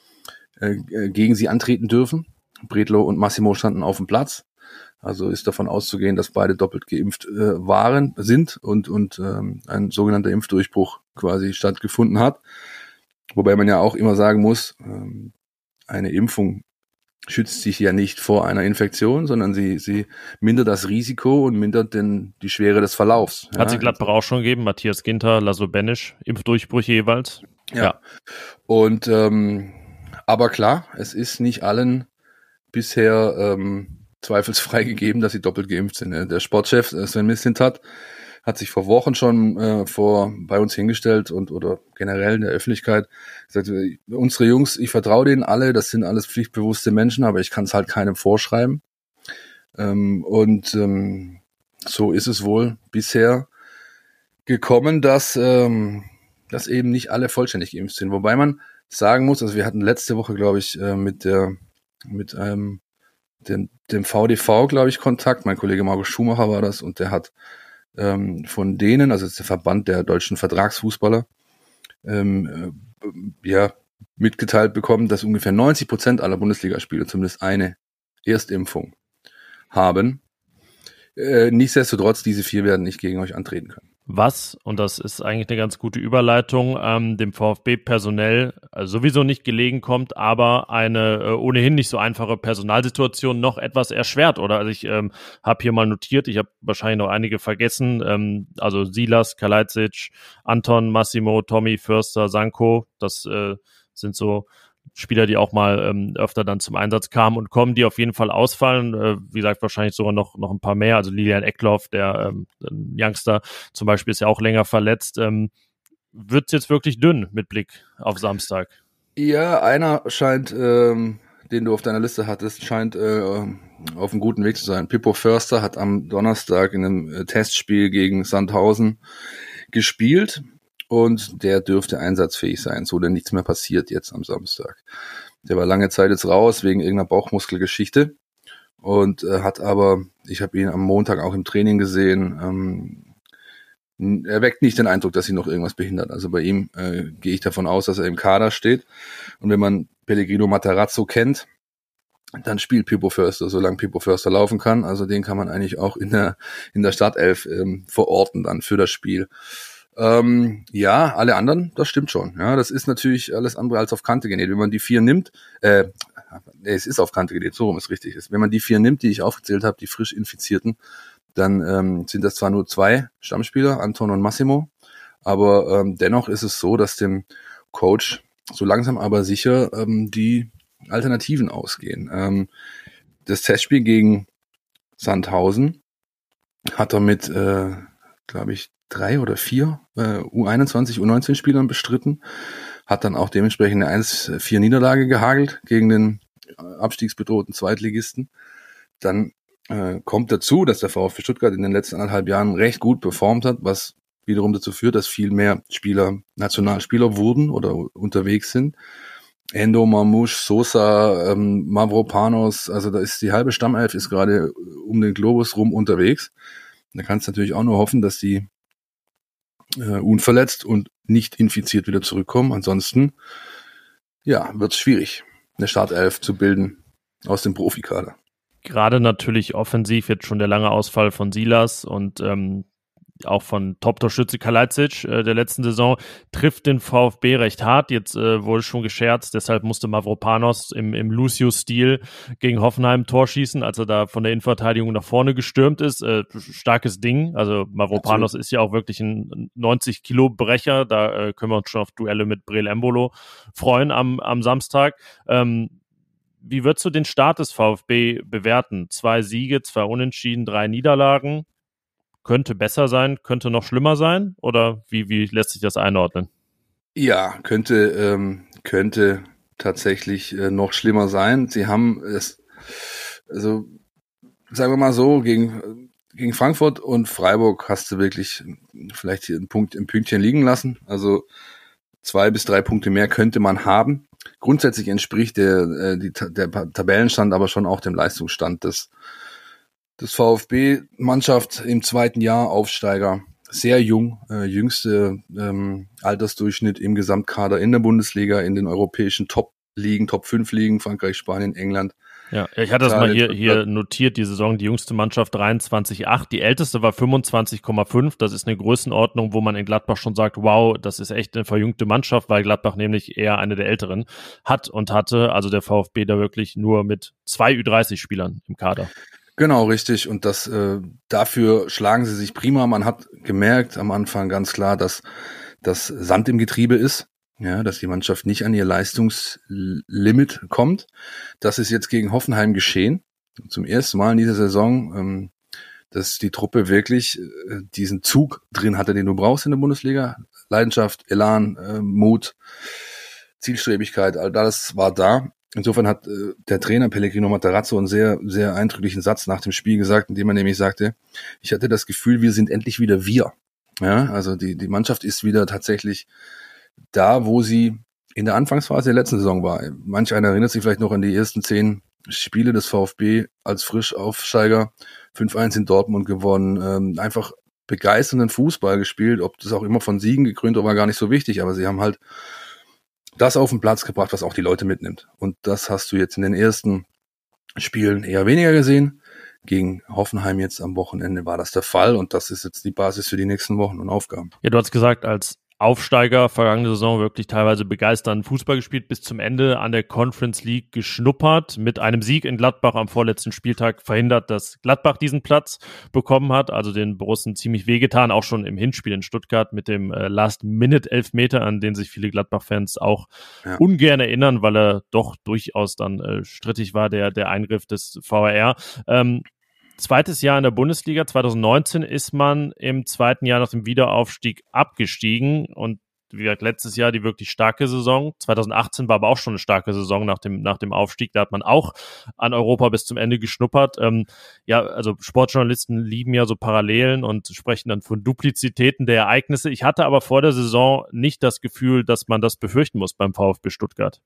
Speaker 4: gegen sie antreten dürfen. Bredlow und Massimo standen auf dem Platz. Also ist davon auszugehen, dass beide doppelt geimpft sind und ein sogenannter Impfdurchbruch quasi stattgefunden hat. Wobei man ja auch immer sagen muss, eine Impfung schützt sich ja nicht vor einer Infektion, sondern sie mindert das Risiko und mindert die Schwere des Verlaufs.
Speaker 3: Hat sie Gladbach auch schon gegeben, Matthias Ginter, Laszlo Benisch, Impfdurchbrüche jeweils.
Speaker 4: Ja. Und aber klar, es ist nicht allen bisher zweifelsfrei gegeben, dass sie doppelt geimpft sind. Der Sportchef Sven Mislintat hat sich vor Wochen schon bei uns hingestellt oder generell in der Öffentlichkeit gesagt, unsere Jungs, ich vertraue denen alle, das sind alles pflichtbewusste Menschen, aber ich kann es halt keinem vorschreiben. So ist es wohl bisher gekommen, dass eben nicht alle vollständig geimpft sind. Wobei man sagen muss, also wir hatten letzte Woche, glaube ich, mit dem VDV, glaube ich, Kontakt. Mein Kollege Markus Schumacher war das und der hat von denen, also das ist der Verband der deutschen Vertragsfußballer, mitgeteilt bekommen, dass ungefähr 90% aller Bundesligaspieler zumindest eine Erstimpfung haben. Nichtsdestotrotz, diese 4 werden nicht gegen euch antreten können.
Speaker 3: Was, und das ist eigentlich eine ganz gute Überleitung, dem VfB personell sowieso nicht gelegen kommt, aber eine ohnehin nicht so einfache Personalsituation noch etwas erschwert, oder? Also ich habe hier mal notiert, ich habe wahrscheinlich noch einige vergessen, also Silas, Kalajdzic, Anton, Massimo, Tommy, Förster, Sanko, das sind so Spieler, die auch mal öfter dann zum Einsatz kamen und kommen, die auf jeden Fall ausfallen. Wie gesagt, wahrscheinlich sogar noch ein paar mehr. Also Lilian Eckloff, der Youngster zum Beispiel, ist ja auch länger verletzt. Wird es jetzt wirklich dünn mit Blick auf Samstag?
Speaker 4: Ja, einer scheint, den du auf deiner Liste hattest, scheint auf einem guten Weg zu sein. Pippo Förster hat am Donnerstag in einem Testspiel gegen Sandhausen gespielt. Und der dürfte einsatzfähig sein, so denn nichts mehr passiert jetzt am Samstag. Der war lange Zeit jetzt raus wegen irgendeiner Bauchmuskelgeschichte und hat aber, ich habe ihn am Montag auch im Training gesehen, er weckt nicht den Eindruck, dass ihn noch irgendwas behindert. Also bei ihm gehe ich davon aus, dass er im Kader steht. Und wenn man Pellegrino Matarazzo kennt, dann spielt Pippo Förster, solange Pippo Förster laufen kann. Also den kann man eigentlich auch in der Startelf verorten dann für das Spiel. Ja, alle anderen, das stimmt schon. Ja, das ist natürlich alles andere als auf Kante genäht. Wenn man die 4 nimmt, es ist auf Kante genäht, so rum es richtig ist. Wenn man die 4 nimmt, die ich aufgezählt habe, die frisch Infizierten, dann sind das zwar nur 2 Stammspieler, Anton und Massimo, aber dennoch ist es so, dass dem Coach so langsam aber sicher die Alternativen ausgehen. Das Testspiel gegen Sandhausen hat er mit, glaube ich, 3 oder 4 U21, U19-Spielern bestritten, hat dann auch dementsprechend eine 1-4 Niederlage gehagelt gegen den abstiegsbedrohten Zweitligisten. Dann kommt dazu, dass der VfB Stuttgart in den letzten 1,5 Jahren recht gut performt hat, was wiederum dazu führt, dass viel mehr Spieler Nationalspieler wurden oder unterwegs sind. Endo, Marmouche, Sosa, Mavropanos, also da ist die halbe Stammelf ist gerade um den Globus rum unterwegs. Da kannst du natürlich auch nur hoffen, dass die unverletzt und nicht infiziert wieder zurückkommen. Ansonsten, ja, wird es schwierig, eine Startelf zu bilden aus dem Profikader.
Speaker 3: Gerade natürlich offensiv jetzt schon der lange Ausfall von Silas und auch von Top-Torschütze Kalajdzic der letzten Saison trifft den VfB recht hart. Jetzt wurde schon gescherzt, deshalb musste Mavropanos im Lucius-Stil gegen Hoffenheim Tor schießen, als er da von der Innenverteidigung nach vorne gestürmt ist. Starkes Ding, also Mavropanos ist ja auch wirklich ein 90-Kilo-Brecher, da können wir uns schon auf Duelle mit Breel Embolo freuen am Samstag. Wie würdest du den Start des VfB bewerten? 2 Siege, 2 Unentschieden, 3 Niederlagen. Könnte besser sein, könnte noch schlimmer sein? Oder wie lässt sich das einordnen?
Speaker 4: Ja, könnte tatsächlich noch schlimmer sein. Sie haben es, also sagen wir mal so, gegen Frankfurt und Freiburg hast du wirklich vielleicht hier ein Pünktchen liegen lassen. Also 2 bis 3 Punkte mehr könnte man haben. Grundsätzlich entspricht der Tabellenstand aber schon auch dem Leistungsstand des VfB-Mannschaft im 2. Jahr, Aufsteiger, sehr jung, jüngste Altersdurchschnitt im Gesamtkader in der Bundesliga, in den europäischen Top-Ligen, Top-5-Ligen, Frankreich, Spanien, England.
Speaker 3: Ja, ich hatte das mal hier notiert, die Saison, die jüngste Mannschaft 23,8, die älteste war 25,5, das ist eine Größenordnung, wo man in Gladbach schon sagt, wow, das ist echt eine verjüngte Mannschaft, weil Gladbach nämlich eher eine der älteren hatte, also der VfB da wirklich nur mit 2 Ü30-Spielern im Kader.
Speaker 4: Genau, richtig. Und dafür schlagen sie sich prima. Man hat gemerkt am Anfang ganz klar, dass das Sand im Getriebe ist. Ja, dass die Mannschaft nicht an ihr Leistungslimit kommt. Das ist jetzt gegen Hoffenheim geschehen. Zum ersten Mal in dieser Saison, dass die Truppe wirklich diesen Zug drin hatte, den du brauchst in der Bundesliga. Leidenschaft, Elan, Mut, Zielstrebigkeit, all das war da. Insofern hat der Trainer Pellegrino Matarazzo einen sehr, sehr eindrücklichen Satz nach dem Spiel gesagt, in dem er nämlich sagte, ich hatte das Gefühl, wir sind endlich wieder wir. Ja, also die Mannschaft ist wieder tatsächlich da, wo sie in der Anfangsphase der letzten Saison war. Manch einer erinnert sich vielleicht noch an die ersten 10 Spiele des VfB als Frischaufsteiger, 5-1 in Dortmund gewonnen, einfach begeisternden Fußball gespielt. Ob das auch immer von Siegen gekrönt war, gar nicht so wichtig, aber sie haben halt das auf den Platz gebracht, was auch die Leute mitnimmt. Und das hast du jetzt in den ersten Spielen eher weniger gesehen. Gegen Hoffenheim jetzt am Wochenende war das der Fall und das ist jetzt die Basis für die nächsten Wochen und Aufgaben.
Speaker 3: Ja, du hast gesagt, als Aufsteiger vergangene Saison wirklich teilweise begeisternden Fußball gespielt, bis zum Ende an der Conference League geschnuppert, mit einem Sieg in Gladbach am vorletzten Spieltag verhindert, dass Gladbach diesen Platz bekommen hat, also den Borussen ziemlich wehgetan, auch schon im Hinspiel in Stuttgart mit dem Last-Minute-Elfmeter, an den sich viele Gladbach-Fans auch ungern erinnern, weil er doch durchaus dann strittig war, der Eingriff des VAR. Zweites Jahr in der Bundesliga, 2019 ist man im zweiten Jahr nach dem Wiederaufstieg abgestiegen und wie gesagt, letztes Jahr die wirklich starke Saison. 2018 war aber auch schon eine starke Saison nach dem Aufstieg. Da hat man auch an Europa bis zum Ende geschnuppert. Also Sportjournalisten lieben ja so Parallelen und sprechen dann von Duplizitäten der Ereignisse. Ich hatte aber vor der Saison nicht das Gefühl, dass man das befürchten muss beim VfB Stuttgart.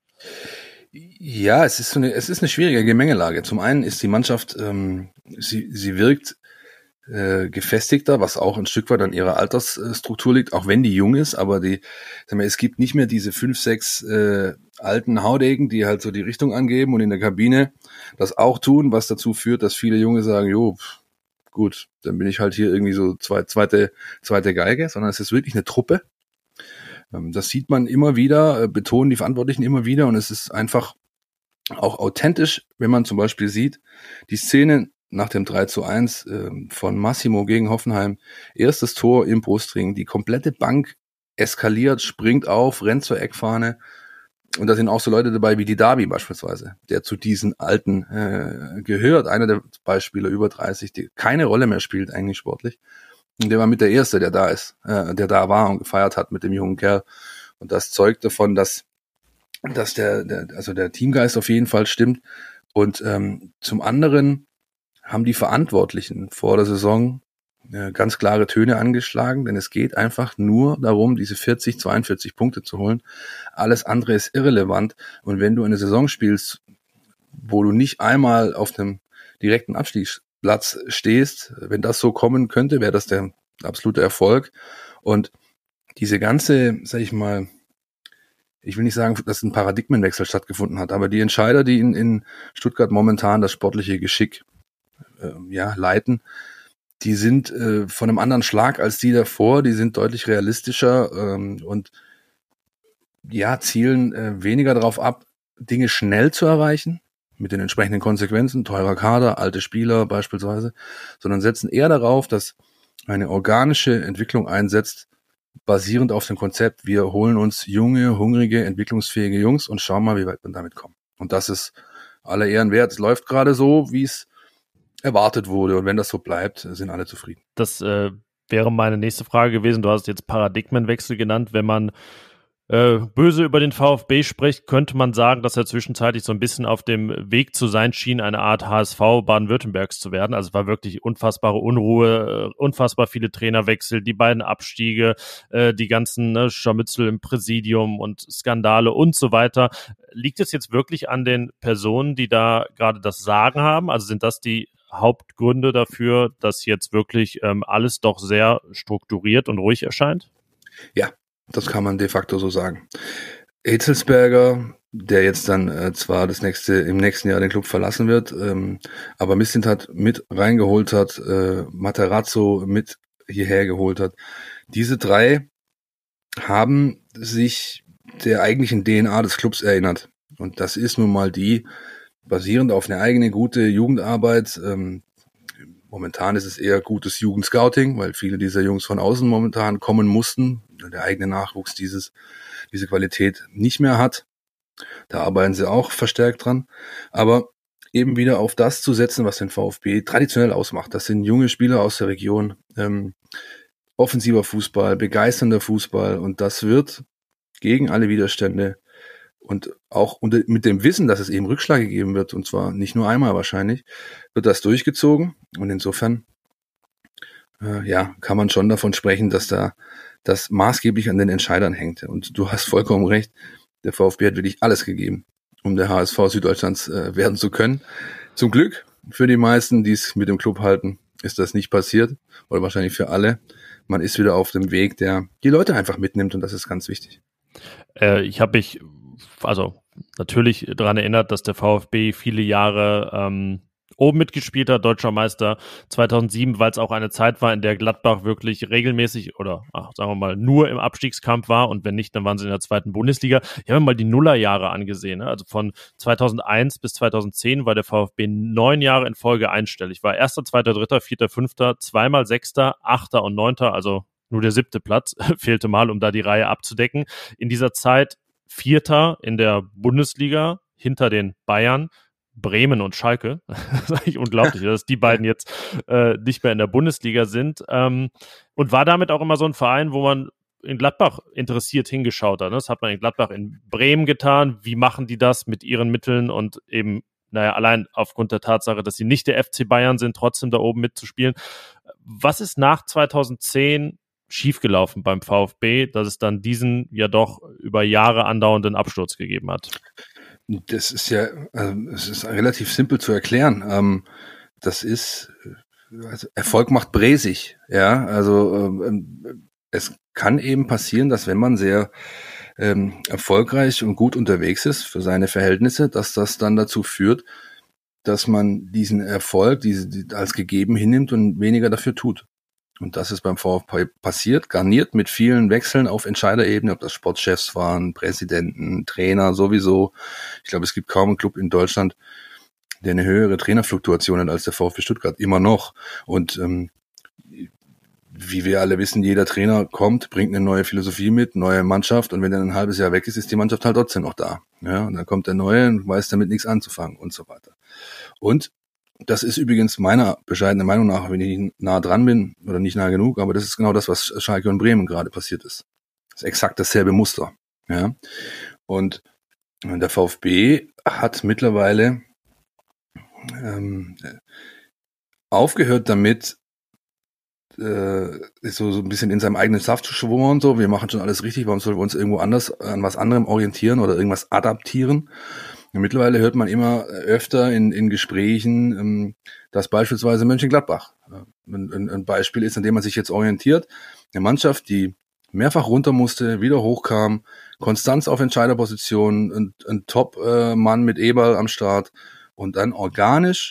Speaker 4: Ja, es ist eine schwierige Gemengelage. Zum einen ist die Mannschaft, sie wirkt gefestigter, was auch ein Stück weit an ihrer Altersstruktur liegt, auch wenn die jung ist, aber es gibt nicht mehr diese 5, 6 alten Haudegen, die halt so die Richtung angeben und in der Kabine das auch tun, was dazu führt, dass viele Junge sagen, gut, dann bin ich halt hier irgendwie so zweite Geige, sondern es ist wirklich eine Truppe. Das sieht man immer wieder, betonen die Verantwortlichen immer wieder und es ist einfach auch authentisch, wenn man zum Beispiel sieht, die Szene nach dem 3:1 von Massimo gegen Hoffenheim, erstes Tor im Brustring, die komplette Bank eskaliert, springt auf, rennt zur Eckfahne und da sind auch so Leute dabei wie die Davi beispielsweise, der zu diesen Alten gehört, einer der Beispiele über 30, die keine Rolle mehr spielt eigentlich sportlich. Und der war mit der Erste, der da war und gefeiert hat mit dem jungen Kerl. Und das zeugt davon, dass der Teamgeist auf jeden Fall stimmt. Und zum anderen haben die Verantwortlichen vor der Saison ganz klare Töne angeschlagen, denn es geht einfach nur darum, diese 40, 42 Punkte zu holen. Alles andere ist irrelevant. Und wenn du eine Saison spielst, wo du nicht einmal auf dem direkten Abstiegsplatz stehst, wenn das so kommen könnte, wäre das der absolute Erfolg. Und diese ganze, sag ich mal, ich will nicht sagen, dass ein Paradigmenwechsel stattgefunden hat, aber die Entscheider, die in Stuttgart momentan das sportliche Geschick leiten, die sind von einem anderen Schlag als die davor, die sind deutlich realistischer und zielen weniger darauf ab, Dinge schnell zu erreichen, mit den entsprechenden Konsequenzen, teurer Kader, alte Spieler beispielsweise, sondern setzen eher darauf, dass eine organische Entwicklung einsetzt, basierend auf dem Konzept, wir holen uns junge, hungrige, entwicklungsfähige Jungs und schauen mal, wie weit wir damit kommen. Und das ist aller Ehren wert. Es läuft gerade so, wie es erwartet wurde und wenn das so bleibt, sind alle zufrieden.
Speaker 3: Das wäre meine nächste Frage gewesen. Du hast jetzt Paradigmenwechsel genannt. Wenn man böse über den VfB spricht, könnte man sagen, dass er zwischenzeitlich so ein bisschen auf dem Weg zu sein schien, eine Art HSV Baden-Württembergs zu werden. Also es war wirklich unfassbare Unruhe, unfassbar viele Trainerwechsel, die beiden Abstiege, die ganzen Scharmützel im Präsidium und Skandale und so weiter. Liegt es jetzt wirklich an den Personen, die da gerade das Sagen haben? Also sind das die Hauptgründe dafür, dass jetzt wirklich alles doch sehr strukturiert und ruhig erscheint?
Speaker 4: Ja. Das kann man de facto so sagen. Hitzelsberger, der jetzt dann zwar im nächsten Jahr den Club verlassen wird, aber Mislintat mit reingeholt hat, Materazzo mit hierher geholt hat. Diese drei haben sich der eigentlichen DNA des Clubs erinnert. Und das ist nun mal die, basierend auf eine eigene gute Jugendarbeit. Momentan ist es eher gutes Jugendscouting, weil viele dieser Jungs von außen momentan kommen mussten. Der eigene Nachwuchs diese Qualität nicht mehr hat. Da arbeiten sie auch verstärkt dran. Aber eben wieder auf das zu setzen, was den VfB traditionell ausmacht. Das sind junge Spieler aus der Region, offensiver Fußball, begeisternder Fußball. Und das wird gegen alle Widerstände und auch mit dem Wissen, dass es eben Rückschläge geben wird, und zwar nicht nur einmal wahrscheinlich, wird das durchgezogen. Und insofern kann man schon davon sprechen, dass da das maßgeblich an den Entscheidern hängt. Und du hast vollkommen recht, der VfB hat wirklich alles gegeben, um der HSV Süddeutschlands werden zu können. Zum Glück für die meisten, die es mit dem Club halten. ist das nicht passiert, oder wahrscheinlich für alle. Man ist wieder auf dem Weg, der die Leute einfach mitnimmt, und das ist ganz wichtig.
Speaker 3: Ich habe mich natürlich daran erinnert, dass der VfB viele Jahre oben mitgespielt hat, Deutscher Meister 2007, weil es auch eine Zeit war, in der Gladbach wirklich regelmäßig oder sagen wir mal nur im Abstiegskampf war, und wenn nicht, dann waren sie in der zweiten Bundesliga. Ich habe mir mal die Nullerjahre angesehen, ne? Also von 2001 bis 2010 war der VfB 9 Jahre in Folge einstellig, war 1., 2., 3., 4., 5., zweimal 6., 8. und 9., also nur der 7. Platz fehlte mal, um da die Reihe abzudecken. In dieser Zeit 4. in der Bundesliga hinter den Bayern, Bremen und Schalke. Das ist eigentlich unglaublich, dass die beiden jetzt nicht mehr in der Bundesliga sind. Und war damit auch immer so ein Verein, wo man in Gladbach interessiert hingeschaut hat. Das hat man in Gladbach in Bremen getan. Wie machen die das mit ihren Mitteln und eben, allein aufgrund der Tatsache, dass sie nicht der FC Bayern sind, trotzdem da oben mitzuspielen. Was ist nach 2010 schiefgelaufen beim VfB, dass es dann diesen ja doch über Jahre andauernden Absturz gegeben hat?
Speaker 4: Das ist ja, es ist relativ simpel zu erklären. Das ist, also Erfolg macht bräsig, ja. Also es kann eben passieren, dass wenn man sehr erfolgreich und gut unterwegs ist für seine Verhältnisse, dass das dann dazu führt, dass man diesen Erfolg als gegeben hinnimmt und weniger dafür tut. Und das ist beim VfB passiert, garniert mit vielen Wechseln auf Entscheiderebene, ob das Sportchefs waren, Präsidenten, Trainer sowieso. Ich glaube, es gibt kaum einen Club in Deutschland, der eine höhere Trainerfluktuation hat als der VfB Stuttgart, immer noch. Und wie wir alle wissen, jeder Trainer kommt, bringt eine neue Philosophie mit, neue Mannschaft, und wenn er ein halbes Jahr weg ist, ist die Mannschaft halt trotzdem noch da. Ja, und dann kommt der Neue und weiß damit nichts anzufangen und so weiter. Und das ist übrigens meiner bescheidenen Meinung nach, wenn ich nah dran bin, oder nicht nah genug, aber das ist genau das, was Schalke und Bremen gerade passiert ist. Das ist exakt dasselbe Muster. Ja? Und der VfB hat mittlerweile aufgehört damit, so ein bisschen in seinem eigenen Saft zu schwummern, so, wir machen schon alles richtig, warum sollen wir uns irgendwo anders an was anderem orientieren oder irgendwas adaptieren? Mittlerweile hört man immer öfter in Gesprächen, dass beispielsweise Mönchengladbach ein Beispiel ist, an dem man sich jetzt orientiert. Eine Mannschaft, die mehrfach runter musste, wieder hochkam, Konstanz auf Entscheiderpositionen, ein Top-Mann mit Eberl am Start und dann organisch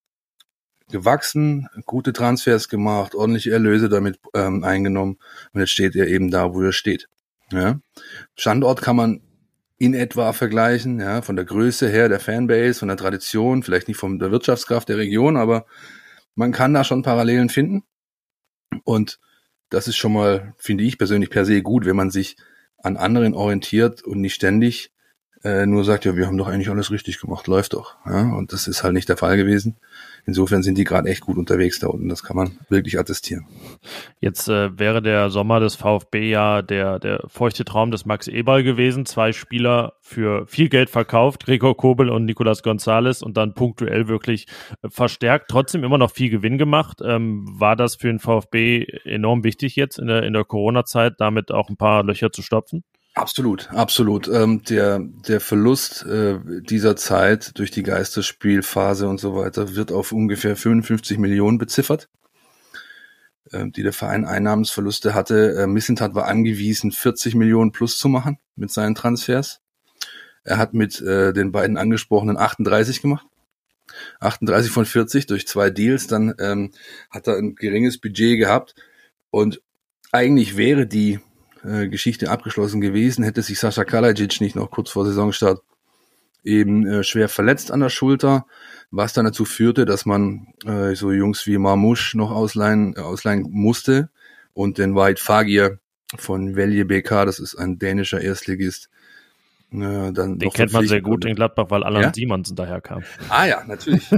Speaker 4: gewachsen, gute Transfers gemacht, ordentliche Erlöse damit eingenommen, und jetzt steht er eben da, wo er steht. Ja? Standort kann man in etwa vergleichen, ja, von der Größe her, der Fanbase, von der Tradition, vielleicht nicht von der Wirtschaftskraft der Region, aber man kann da schon Parallelen finden. Und das ist schon mal, finde ich persönlich per se gut, wenn man sich an anderen orientiert und nicht ständig nur sagt, ja, wir haben doch eigentlich alles richtig gemacht, läuft doch. Ja? Und das ist halt nicht der Fall gewesen. Insofern sind die gerade echt gut unterwegs da unten, das kann man wirklich attestieren.
Speaker 3: Jetzt wäre der Sommer des VfB ja der feuchte Traum des Max Eberl gewesen. 2 Spieler für viel Geld verkauft, Gregor Kobel und Nicolas Gonzalez, und dann punktuell wirklich verstärkt, trotzdem immer noch viel Gewinn gemacht. War das für den VfB enorm wichtig jetzt in der Corona-Zeit, damit auch ein paar Löcher zu stopfen?
Speaker 4: Absolut, absolut. Der Verlust dieser Zeit durch die Geisterspielphase und so weiter wird auf ungefähr 55 Millionen beziffert, die der Verein Einnahmensverluste hatte. Missentat war angewiesen, 40 Millionen plus zu machen mit seinen Transfers. Er hat mit den beiden angesprochenen 38 gemacht. 38 von 40 durch 2 Deals. Dann hat er ein geringes Budget gehabt, und eigentlich wäre die Geschichte abgeschlossen gewesen, hätte sich Sascha Kalajic nicht noch kurz vor Saisonstart eben schwer verletzt an der Schulter, was dann dazu führte, dass man so Jungs wie Marmouche noch ausleihen musste, und den Vahid Fagir von Velje BK, das ist ein dänischer Erstligist, dann
Speaker 3: den
Speaker 4: noch
Speaker 3: kennt man sehr gut in Gladbach, weil Allan Simonsen daher kam.
Speaker 4: Ah ja, natürlich.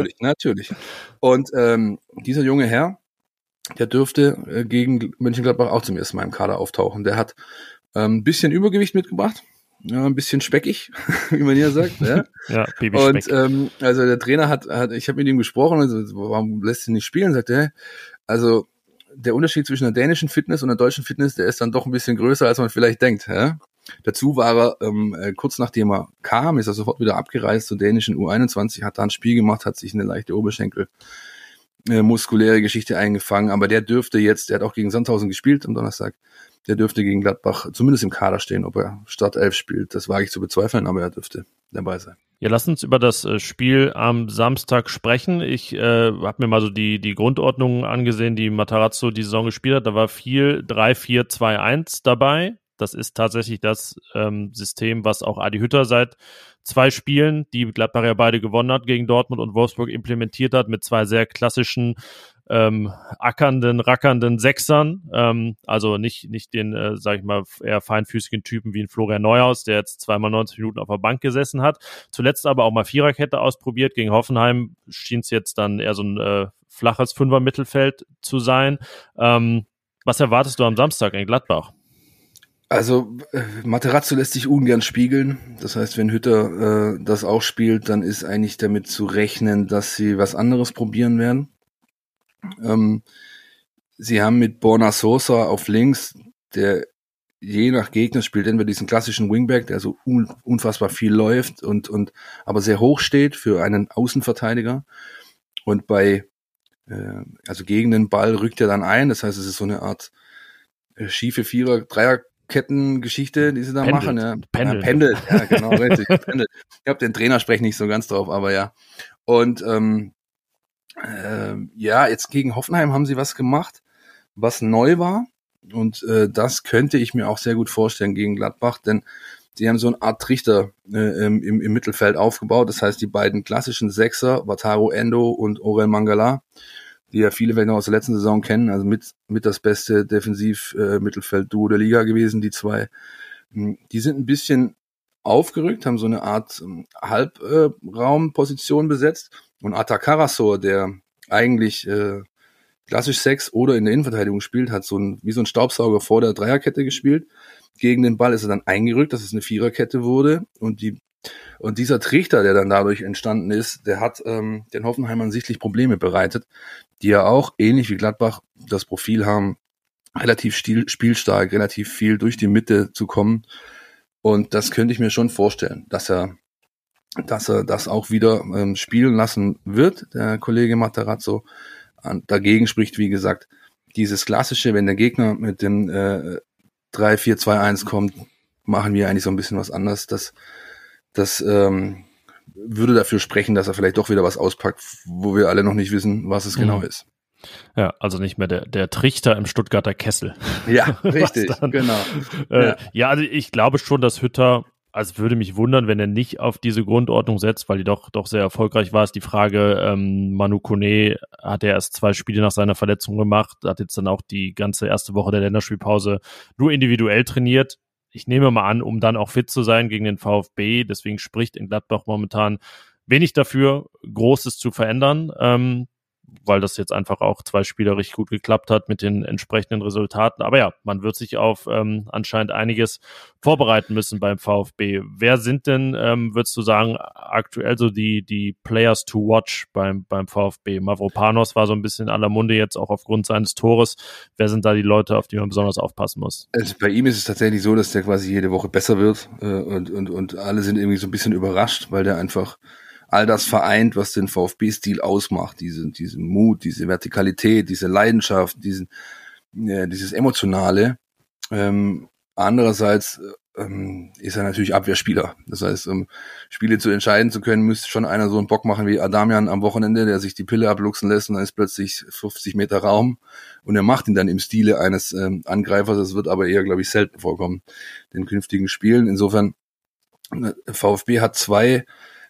Speaker 4: Und dieser junge Herr, der dürfte gegen Mönchengladbach auch zum ersten Mal im Kader auftauchen. Der hat ein bisschen Übergewicht mitgebracht, ein bisschen speckig, wie man hier sagt. Ja,
Speaker 3: ja, Babyspeck.
Speaker 4: Und also der Trainer hat, ich habe mit ihm gesprochen, also warum lässt ihn nicht spielen? Sagt er, also der Unterschied zwischen der dänischen Fitness und der deutschen Fitness, der ist dann doch ein bisschen größer, als man vielleicht denkt. Ja? Dazu war er, kurz nachdem er kam, ist er sofort wieder abgereist zur dänischen U21, hat da ein Spiel gemacht, hat sich eine leichte Oberschenkel muskuläre Geschichte eingefangen, aber der hat auch gegen Sandhausen gespielt am Donnerstag, der dürfte gegen Gladbach zumindest im Kader stehen. Ob er Startelf spielt, das wage ich zu bezweifeln, aber er dürfte dabei sein.
Speaker 3: Ja, lass uns über das Spiel am Samstag sprechen. Ich habe mir mal so die Grundordnung angesehen, die Matarazzo die Saison gespielt hat. Da war viel 3-4-2-1 dabei. Das ist tatsächlich das System, was auch Adi Hütter seit 2 Spielen, die Gladbach ja beide gewonnen hat, gegen Dortmund und Wolfsburg implementiert hat, mit 2 sehr klassischen rackernden Sechsern, also nicht den, sag ich mal, eher feinfüßigen Typen wie ein Florian Neuhaus, der jetzt 2x 90 Minuten auf der Bank gesessen hat. Zuletzt aber auch mal Viererkette ausprobiert. Gegen Hoffenheim schien es jetzt dann eher so ein flaches Fünfer-Mittelfeld zu sein. Was erwartest du am Samstag in Gladbach?
Speaker 4: Also Matarazzo lässt sich ungern spiegeln. Das heißt, wenn Hütter das auch spielt, dann ist eigentlich damit zu rechnen, dass sie was anderes probieren werden. Sie haben mit Borna Sosa auf links, der je nach Gegner spielt, entweder diesen klassischen Wingback, der so unfassbar viel läuft und aber sehr hoch steht für einen Außenverteidiger. Und also gegen den Ball rückt er dann ein. Das heißt, es ist so eine Art schiefe Dreierketten-Geschichte, die sie da machen. Ja. Pendelt, ja, genau, richtig. Pendelt. Ich habe den Trainer spreche nicht so ganz drauf, aber ja. Und jetzt gegen Hoffenheim haben sie was gemacht, was neu war. Und das könnte ich mir auch sehr gut vorstellen gegen Gladbach, denn sie haben so eine Art Trichter im Mittelfeld aufgebaut. Das heißt, die beiden klassischen Sechser, Wataru Endo und Orel Mangala, die ja viele vielleicht noch aus der letzten Saison kennen, also mit das beste Defensiv-Mittelfeld-Duo der Liga gewesen, die 2. Die sind ein bisschen aufgerückt, haben so eine Art Halbraumposition besetzt. Und Atakarasor, der eigentlich klassisch 6 oder in der Innenverteidigung spielt, hat wie so ein Staubsauger vor der Dreierkette gespielt. Gegen den Ball ist er dann eingerückt, dass es eine Viererkette wurde. Und dieser Trichter, der dann dadurch entstanden ist, der hat den Hoffenheimern sichtlich Probleme bereitet, die ja auch, ähnlich wie Gladbach, das Profil haben, relativ spielstark, relativ viel durch die Mitte zu kommen. Und das könnte ich mir schon vorstellen, dass er das auch wieder spielen lassen wird, der Kollege Matarazzo. Dagegen spricht, wie gesagt, dieses klassische, wenn der Gegner mit dem 3-4-2-1 kommt, machen wir eigentlich so ein bisschen was anderes. Das würde dafür sprechen, dass er vielleicht doch wieder was auspackt, wo wir alle noch nicht wissen, was es genau ist.
Speaker 3: Ja, also nicht mehr der Trichter im Stuttgarter Kessel.
Speaker 4: Ja, richtig, genau.
Speaker 3: Ja, also ich glaube schon, dass Hütter, also würde mich wundern, wenn er nicht auf diese Grundordnung setzt, weil die doch sehr erfolgreich war. Ist die Frage, Manu Kone hat ja erst 2 Spiele nach seiner Verletzung gemacht, hat jetzt dann auch die ganze erste Woche der Länderspielpause nur individuell trainiert. Ich nehme mal an, um dann auch fit zu sein gegen den VfB. Deswegen spricht in Gladbach momentan wenig dafür, Großes zu verändern, weil das jetzt einfach auch 2 Spiele richtig gut geklappt hat mit den entsprechenden Resultaten. Aber ja, man wird sich auf anscheinend einiges vorbereiten müssen beim VfB. Wer sind denn, würdest du sagen, aktuell so die Players to watch beim VfB? Mavropanos war so ein bisschen in aller Munde jetzt auch aufgrund seines Tores. Wer sind da die Leute, auf die man besonders aufpassen muss?
Speaker 4: Also bei ihm ist es tatsächlich so, dass der quasi jede Woche besser wird und alle sind irgendwie so ein bisschen überrascht, weil der einfach all das vereint, was den VfB-Stil ausmacht, diesen Mut, diese Vertikalität, diese Leidenschaft, dieses Emotionale. Andererseits ist er natürlich Abwehrspieler. Das heißt, Spiele zu entscheiden zu können, müsste schon einer so einen Bock machen wie Adamian am Wochenende, der sich die Pille abluchsen lässt und dann ist plötzlich 50 Meter Raum und er macht ihn dann im Stile eines Angreifers. Das wird aber eher, glaube ich, selten vorkommen in den künftigen Spielen. Insofern, VfB hat zwei,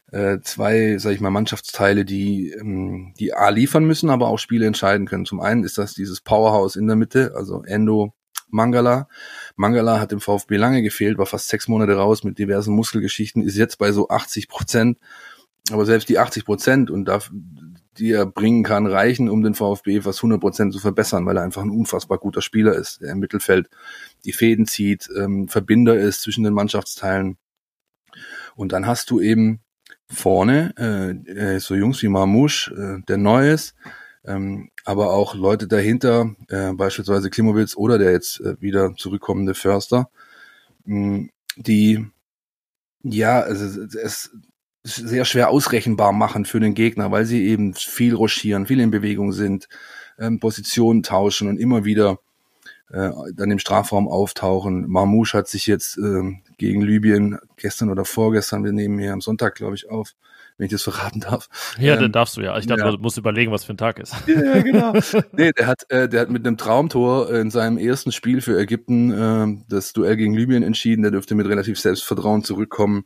Speaker 4: sag ich mal, Mannschaftsteile, die A liefern müssen, aber auch Spiele entscheiden können. Zum einen ist das dieses Powerhouse in der Mitte, also Endo, Mangala. Mangala hat dem VfB lange gefehlt, war fast 6 Monate raus mit diversen Muskelgeschichten, ist jetzt bei so 80%. Aber selbst die 80% und die er bringen kann, reichen, um den VfB fast 100% zu verbessern, weil er einfach ein unfassbar guter Spieler ist, der im Mittelfeld die Fäden zieht, Verbinder ist zwischen den Mannschaftsteilen. Und dann hast du eben vorne so Jungs wie Marmouche, der neu ist, aber auch Leute dahinter, beispielsweise Klimowitz oder der jetzt wieder zurückkommende Förster, die, ja, also sehr schwer ausrechenbar machen für den Gegner, weil sie eben viel rochieren, viel in Bewegung sind, Positionen tauschen und immer wieder dann im Strafraum auftauchen. Marmouche hat sich jetzt gegen Libyen gestern oder vorgestern, wir nehmen hier am Sonntag, glaube ich, auf, wenn ich das verraten darf.
Speaker 3: Ja, dann darfst du ja. Ich dachte, du musst überlegen, was für ein Tag ist.
Speaker 4: Ja, genau. Nee, der hat mit einem Traumtor in seinem ersten Spiel für Ägypten das Duell gegen Libyen entschieden. Der dürfte mit relativ Selbstvertrauen zurückkommen.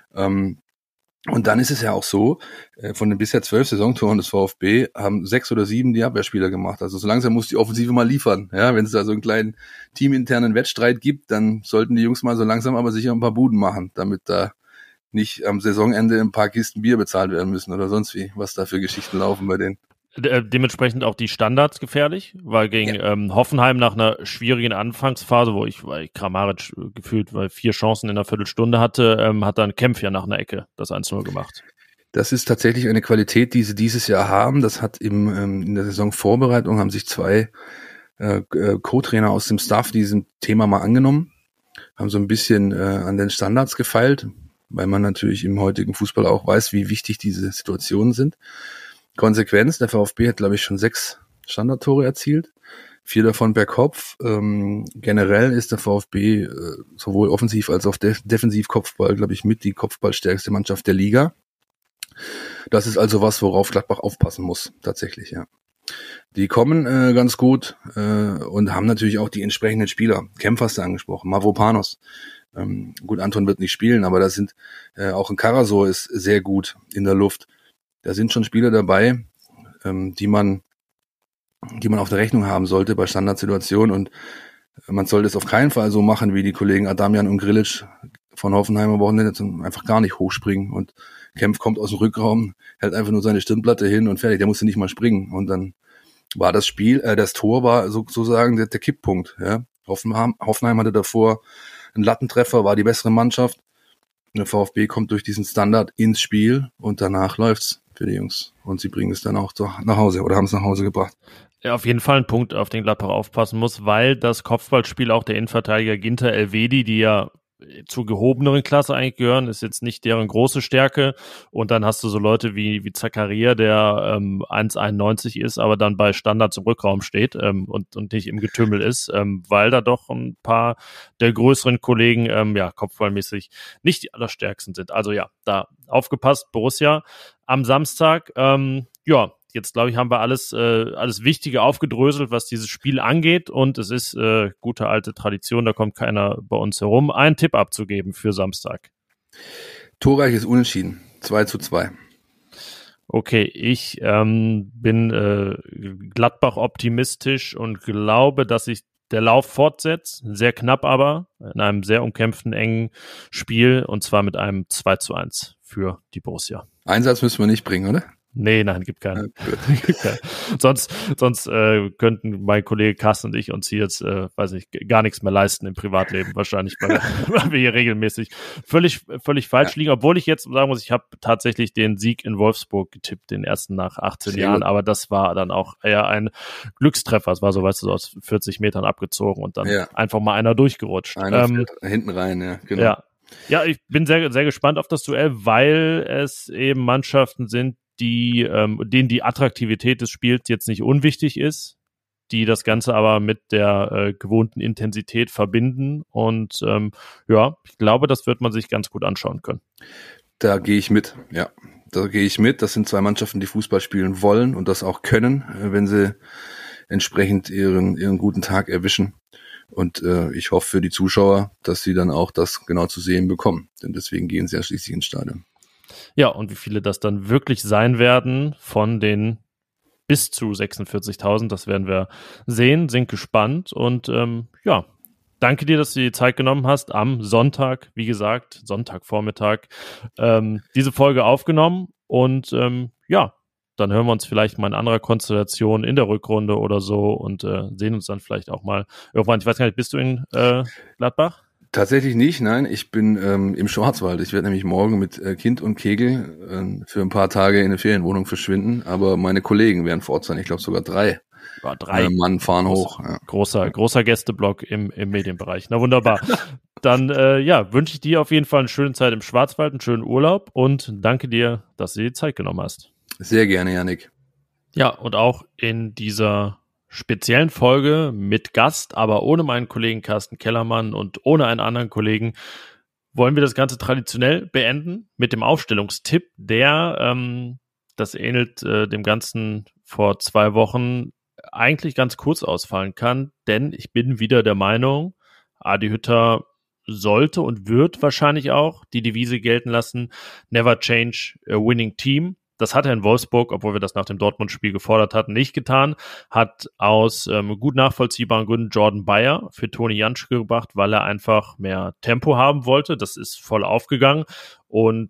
Speaker 4: Und dann ist es ja auch so, von den bisher 12 Saisontoren des VfB haben 6 oder 7 die Abwehrspieler gemacht. Also so langsam muss die Offensive mal liefern. Ja, wenn es da so einen kleinen teaminternen Wettstreit gibt, dann sollten die Jungs mal so langsam aber sicher ein paar Buden machen, damit da nicht am Saisonende ein paar Kisten Bier bezahlt werden müssen oder sonst wie, was da für Geschichten laufen bei denen.
Speaker 3: Dementsprechend auch die Standards gefährlich, weil gegen Hoffenheim nach einer schwierigen Anfangsphase, weil Kramaric gefühlt 4 Chancen in einer Viertelstunde hatte, hat dann Kempf ja nach einer Ecke das 1-0 gemacht.
Speaker 4: Das ist tatsächlich eine Qualität, die sie dieses Jahr haben. Das hat in der Saisonvorbereitung haben sich 2 Co-Trainer aus dem Staff diesem Thema mal angenommen, haben so ein bisschen an den Standards gefeilt, weil man natürlich im heutigen Fußball auch weiß, wie wichtig diese Situationen sind. Konsequenz, der VfB hat, glaube ich, schon 6 Standardtore erzielt, 4 davon per Kopf. Generell ist der VfB sowohl offensiv als auch defensiv Kopfball, glaube ich, mit die kopfballstärkste Mannschaft der Liga. Das ist also was, worauf Gladbach aufpassen muss, tatsächlich, ja. Die kommen ganz gut und haben natürlich auch die entsprechenden Spieler. Kempf hast du angesprochen, Mavropanos. Gut, Anton wird nicht spielen, aber da sind auch ein Karasor ist sehr gut in der Luft. Da sind schon Spieler dabei, die man auf der Rechnung haben sollte bei Standardsituationen, und man sollte es auf keinen Fall so machen wie die Kollegen Adamian und Grilic von Hoffenheim am Wochenende, einfach gar nicht hochspringen, und Kempf kommt aus dem Rückraum, hält einfach nur seine Stirnplatte hin und fertig, der musste nicht mal springen, und dann war das Tor war sozusagen der Kipppunkt, ja. Hoffenheim hatte davor einen Lattentreffer, war die bessere Mannschaft. Der VfB kommt durch diesen Standard ins Spiel und danach läuft's für die Jungs. Und sie bringen es dann auch nach Hause oder haben es nach Hause gebracht.
Speaker 3: Ja, auf jeden Fall ein Punkt, auf den Gladbach aufpassen muss, weil das Kopfballspiel auch der Innenverteidiger Ginter Elvedi, die ja zur gehobeneren Klasse eigentlich gehören, ist jetzt nicht deren große Stärke. Und dann hast du so Leute wie Zakaria, der 1,91 ist, aber dann bei Standards im Rückraum steht und nicht im Getümmel ist, weil da doch ein paar der größeren Kollegen kopfballmäßig nicht die allerstärksten sind. Also ja, da aufgepasst, Borussia am Samstag. Jetzt, glaube ich, haben wir alles Wichtige aufgedröselt, was dieses Spiel angeht. Und es ist gute alte Tradition, da kommt keiner bei uns herum, einen Tipp abzugeben für Samstag.
Speaker 4: Torreiches Unentschieden, 2:2.
Speaker 3: Okay, ich bin Gladbach optimistisch und glaube, dass sich der Lauf fortsetzt. Sehr knapp aber, in einem sehr umkämpften, engen Spiel. Und zwar mit einem 2:1 für die Borussia.
Speaker 4: Einsatz müssen wir nicht bringen, oder?
Speaker 3: Nein, gibt keinen. Sonst könnten mein Kollege Carsten und ich uns hier jetzt, gar nichts mehr leisten im Privatleben wahrscheinlich, weil wir hier regelmäßig völlig falsch liegen. Obwohl ich jetzt sagen muss, ich habe tatsächlich den Sieg in Wolfsburg getippt, den ersten nach 18 Jahren, aber das war dann auch eher ein Glückstreffer. Es war so, weißt du, so aus 40 Metern abgezogen und dann einfach mal einer durchgerutscht.
Speaker 4: Einer fährt hinten rein, ja, genau.
Speaker 3: Ja, ich bin sehr, sehr gespannt auf das Duell, weil es eben Mannschaften sind, denen die Attraktivität des Spiels jetzt nicht unwichtig ist, die das Ganze aber mit der gewohnten Intensität verbinden, und ich glaube, das wird man sich ganz gut anschauen können.
Speaker 4: Da gehe ich mit, ja. Das sind 2 Mannschaften, die Fußball spielen wollen und das auch können, wenn sie entsprechend ihren guten Tag erwischen. Und ich hoffe für die Zuschauer, dass sie dann auch das genau zu sehen bekommen, denn deswegen gehen sie ja schließlich ins Stadion.
Speaker 3: Ja, und wie viele das dann wirklich sein werden von den bis zu 46.000, das werden wir sehen, sind gespannt. Und danke dir, dass du die Zeit genommen hast, am Sonntag, wie gesagt, Sonntagvormittag, diese Folge aufgenommen. Und dann hören wir uns vielleicht mal in anderer Konstellation in der Rückrunde oder so und sehen uns dann vielleicht auch mal irgendwann. Ich weiß gar nicht, bist du in Gladbach?
Speaker 4: Tatsächlich nicht, nein. Ich bin im Schwarzwald. Ich werde nämlich morgen mit Kind und Kegel für ein paar Tage in eine Ferienwohnung verschwinden. Aber meine Kollegen werden vor Ort sein. Ich glaube sogar 3.
Speaker 3: 3
Speaker 4: Mann fahren hoch. Ja.
Speaker 3: Großer Gästeblock im Medienbereich. Na wunderbar. Dann wünsche ich dir auf jeden Fall eine schöne Zeit im Schwarzwald, einen schönen Urlaub und danke dir, dass du dir die Zeit genommen hast.
Speaker 4: Sehr gerne, Yannick.
Speaker 3: Ja, und auch in dieser speziellen Folge mit Gast, aber ohne meinen Kollegen Carsten Kellermann und ohne einen anderen Kollegen, wollen wir das Ganze traditionell beenden mit dem Aufstellungstipp, der, das ähnelt dem Ganzen vor 2 Wochen, eigentlich ganz kurz ausfallen kann, denn ich bin wieder der Meinung, Adi Hütter sollte und wird wahrscheinlich auch die Devise gelten lassen, never change a winning team. Das hat er in Wolfsburg, obwohl wir das nach dem Dortmund-Spiel gefordert hatten, nicht getan. Hat aus gut nachvollziehbaren Gründen Jordan Bayer für Toni Janschke gebracht, weil er einfach mehr Tempo haben wollte. Das ist voll aufgegangen. Und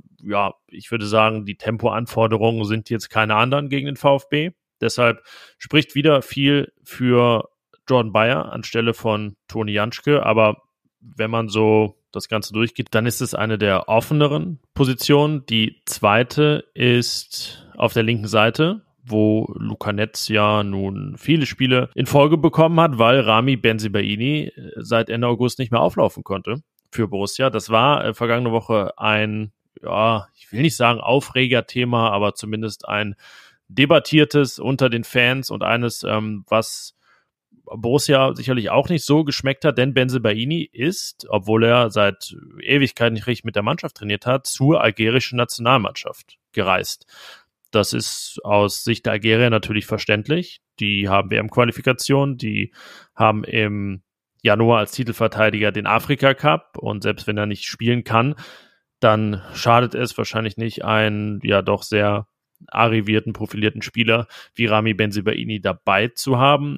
Speaker 3: ich würde sagen, die Tempoanforderungen sind jetzt keine anderen gegen den VfB. Deshalb spricht wieder viel für Jordan Bayer anstelle von Toni Janschke. Aber wenn man so das Ganze durchgeht, dann ist es eine der offeneren Positionen. Die zweite ist auf der linken Seite, wo Luca Netz ja nun viele Spiele in Folge bekommen hat, weil Rami Bensebaini seit Ende August nicht mehr auflaufen konnte für Borussia. Das war vergangene Woche ein, ich will nicht sagen Aufregerthema, aber zumindest ein debattiertes unter den Fans und eines, was Borussia sicherlich auch nicht so geschmeckt hat, denn Bensebaini ist, obwohl er seit Ewigkeit nicht richtig mit der Mannschaft trainiert hat, zur algerischen Nationalmannschaft gereist. Das ist aus Sicht der Algerier natürlich verständlich. Die haben WM-Qualifikation, die haben im Januar als Titelverteidiger den Afrika-Cup und selbst wenn er nicht spielen kann, dann schadet es wahrscheinlich nicht, einen doch sehr arrivierten, profilierten Spieler wie Rami Bensebaini dabei zu haben.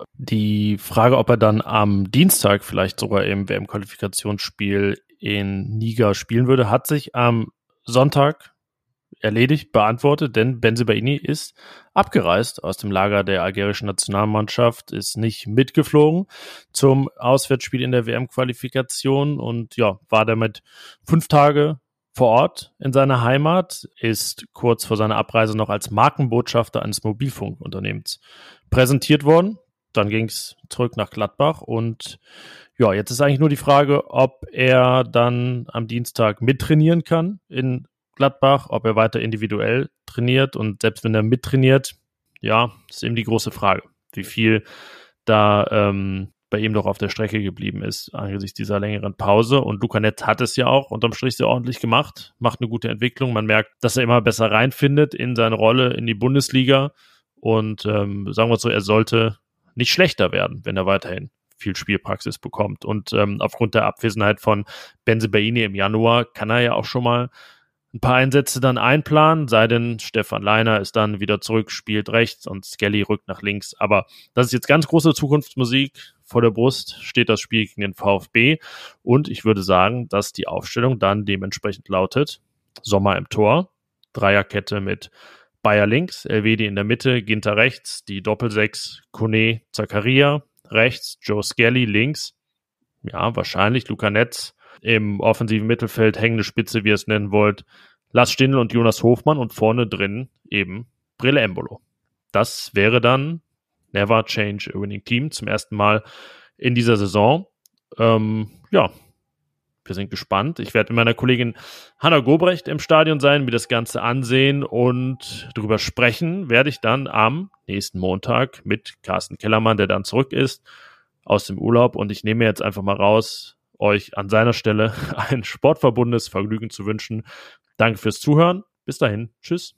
Speaker 3: Die Frage, ob er dann am Dienstag vielleicht sogar im WM-Qualifikationsspiel in Niger spielen würde, hat sich am Sonntag erledigt, beantwortet, denn Bensebaini ist abgereist aus dem Lager der algerischen Nationalmannschaft, ist nicht mitgeflogen zum Auswärtsspiel in der WM-Qualifikation und war damit 5 Tage vor Ort in seiner Heimat, ist kurz vor seiner Abreise noch als Markenbotschafter eines Mobilfunkunternehmens präsentiert worden. Dann ging es zurück nach Gladbach und jetzt ist eigentlich nur die Frage, ob er dann am Dienstag mittrainieren kann in Gladbach, ob er weiter individuell trainiert und selbst wenn er mittrainiert, ist eben die große Frage, wie viel da bei ihm doch auf der Strecke geblieben ist angesichts dieser längeren Pause. Und Luca Netz hat es ja auch unterm Strich sehr ordentlich gemacht, macht eine gute Entwicklung. Man merkt, dass er immer besser reinfindet in seine Rolle in die Bundesliga. Und sagen wir so, er sollte nicht schlechter werden, wenn er weiterhin viel Spielpraxis bekommt. Und aufgrund der Abwesenheit von Bensebaini im Januar kann er ja auch schon mal ein paar Einsätze dann einplanen, sei denn Stefan Leiner ist dann wieder zurück, spielt rechts und Skelly rückt nach links. Aber das ist jetzt ganz große Zukunftsmusik. Vor der Brust steht das Spiel gegen den VfB und ich würde sagen, dass die Aufstellung dann dementsprechend lautet: Sommer im Tor, Dreierkette mit Bayer links, Elvedi in der Mitte, Ginter rechts, die Doppelsechs, Kone, Zakaria rechts, Joe Skelly links, wahrscheinlich Luca Netz im offensiven Mittelfeld, hängende Spitze, wie ihr es nennen wollt, Lars Stindl und Jonas Hofmann und vorne drin eben Brille Embolo. Das wäre dann Never Change a Winning Team zum ersten Mal in dieser Saison. Wir sind gespannt. Ich werde mit meiner Kollegin Hanna Gobrecht im Stadion sein, mir das Ganze ansehen und darüber sprechen werde ich dann am nächsten Montag mit Carsten Kellermann, der dann zurück ist aus dem Urlaub und ich nehme jetzt einfach mal raus, euch an seiner Stelle ein sportverbundenes Vergnügen zu wünschen. Danke fürs Zuhören. Bis dahin. Tschüss.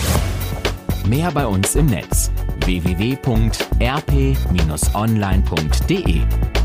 Speaker 2: Mehr bei uns im Netz: www.rp-online.de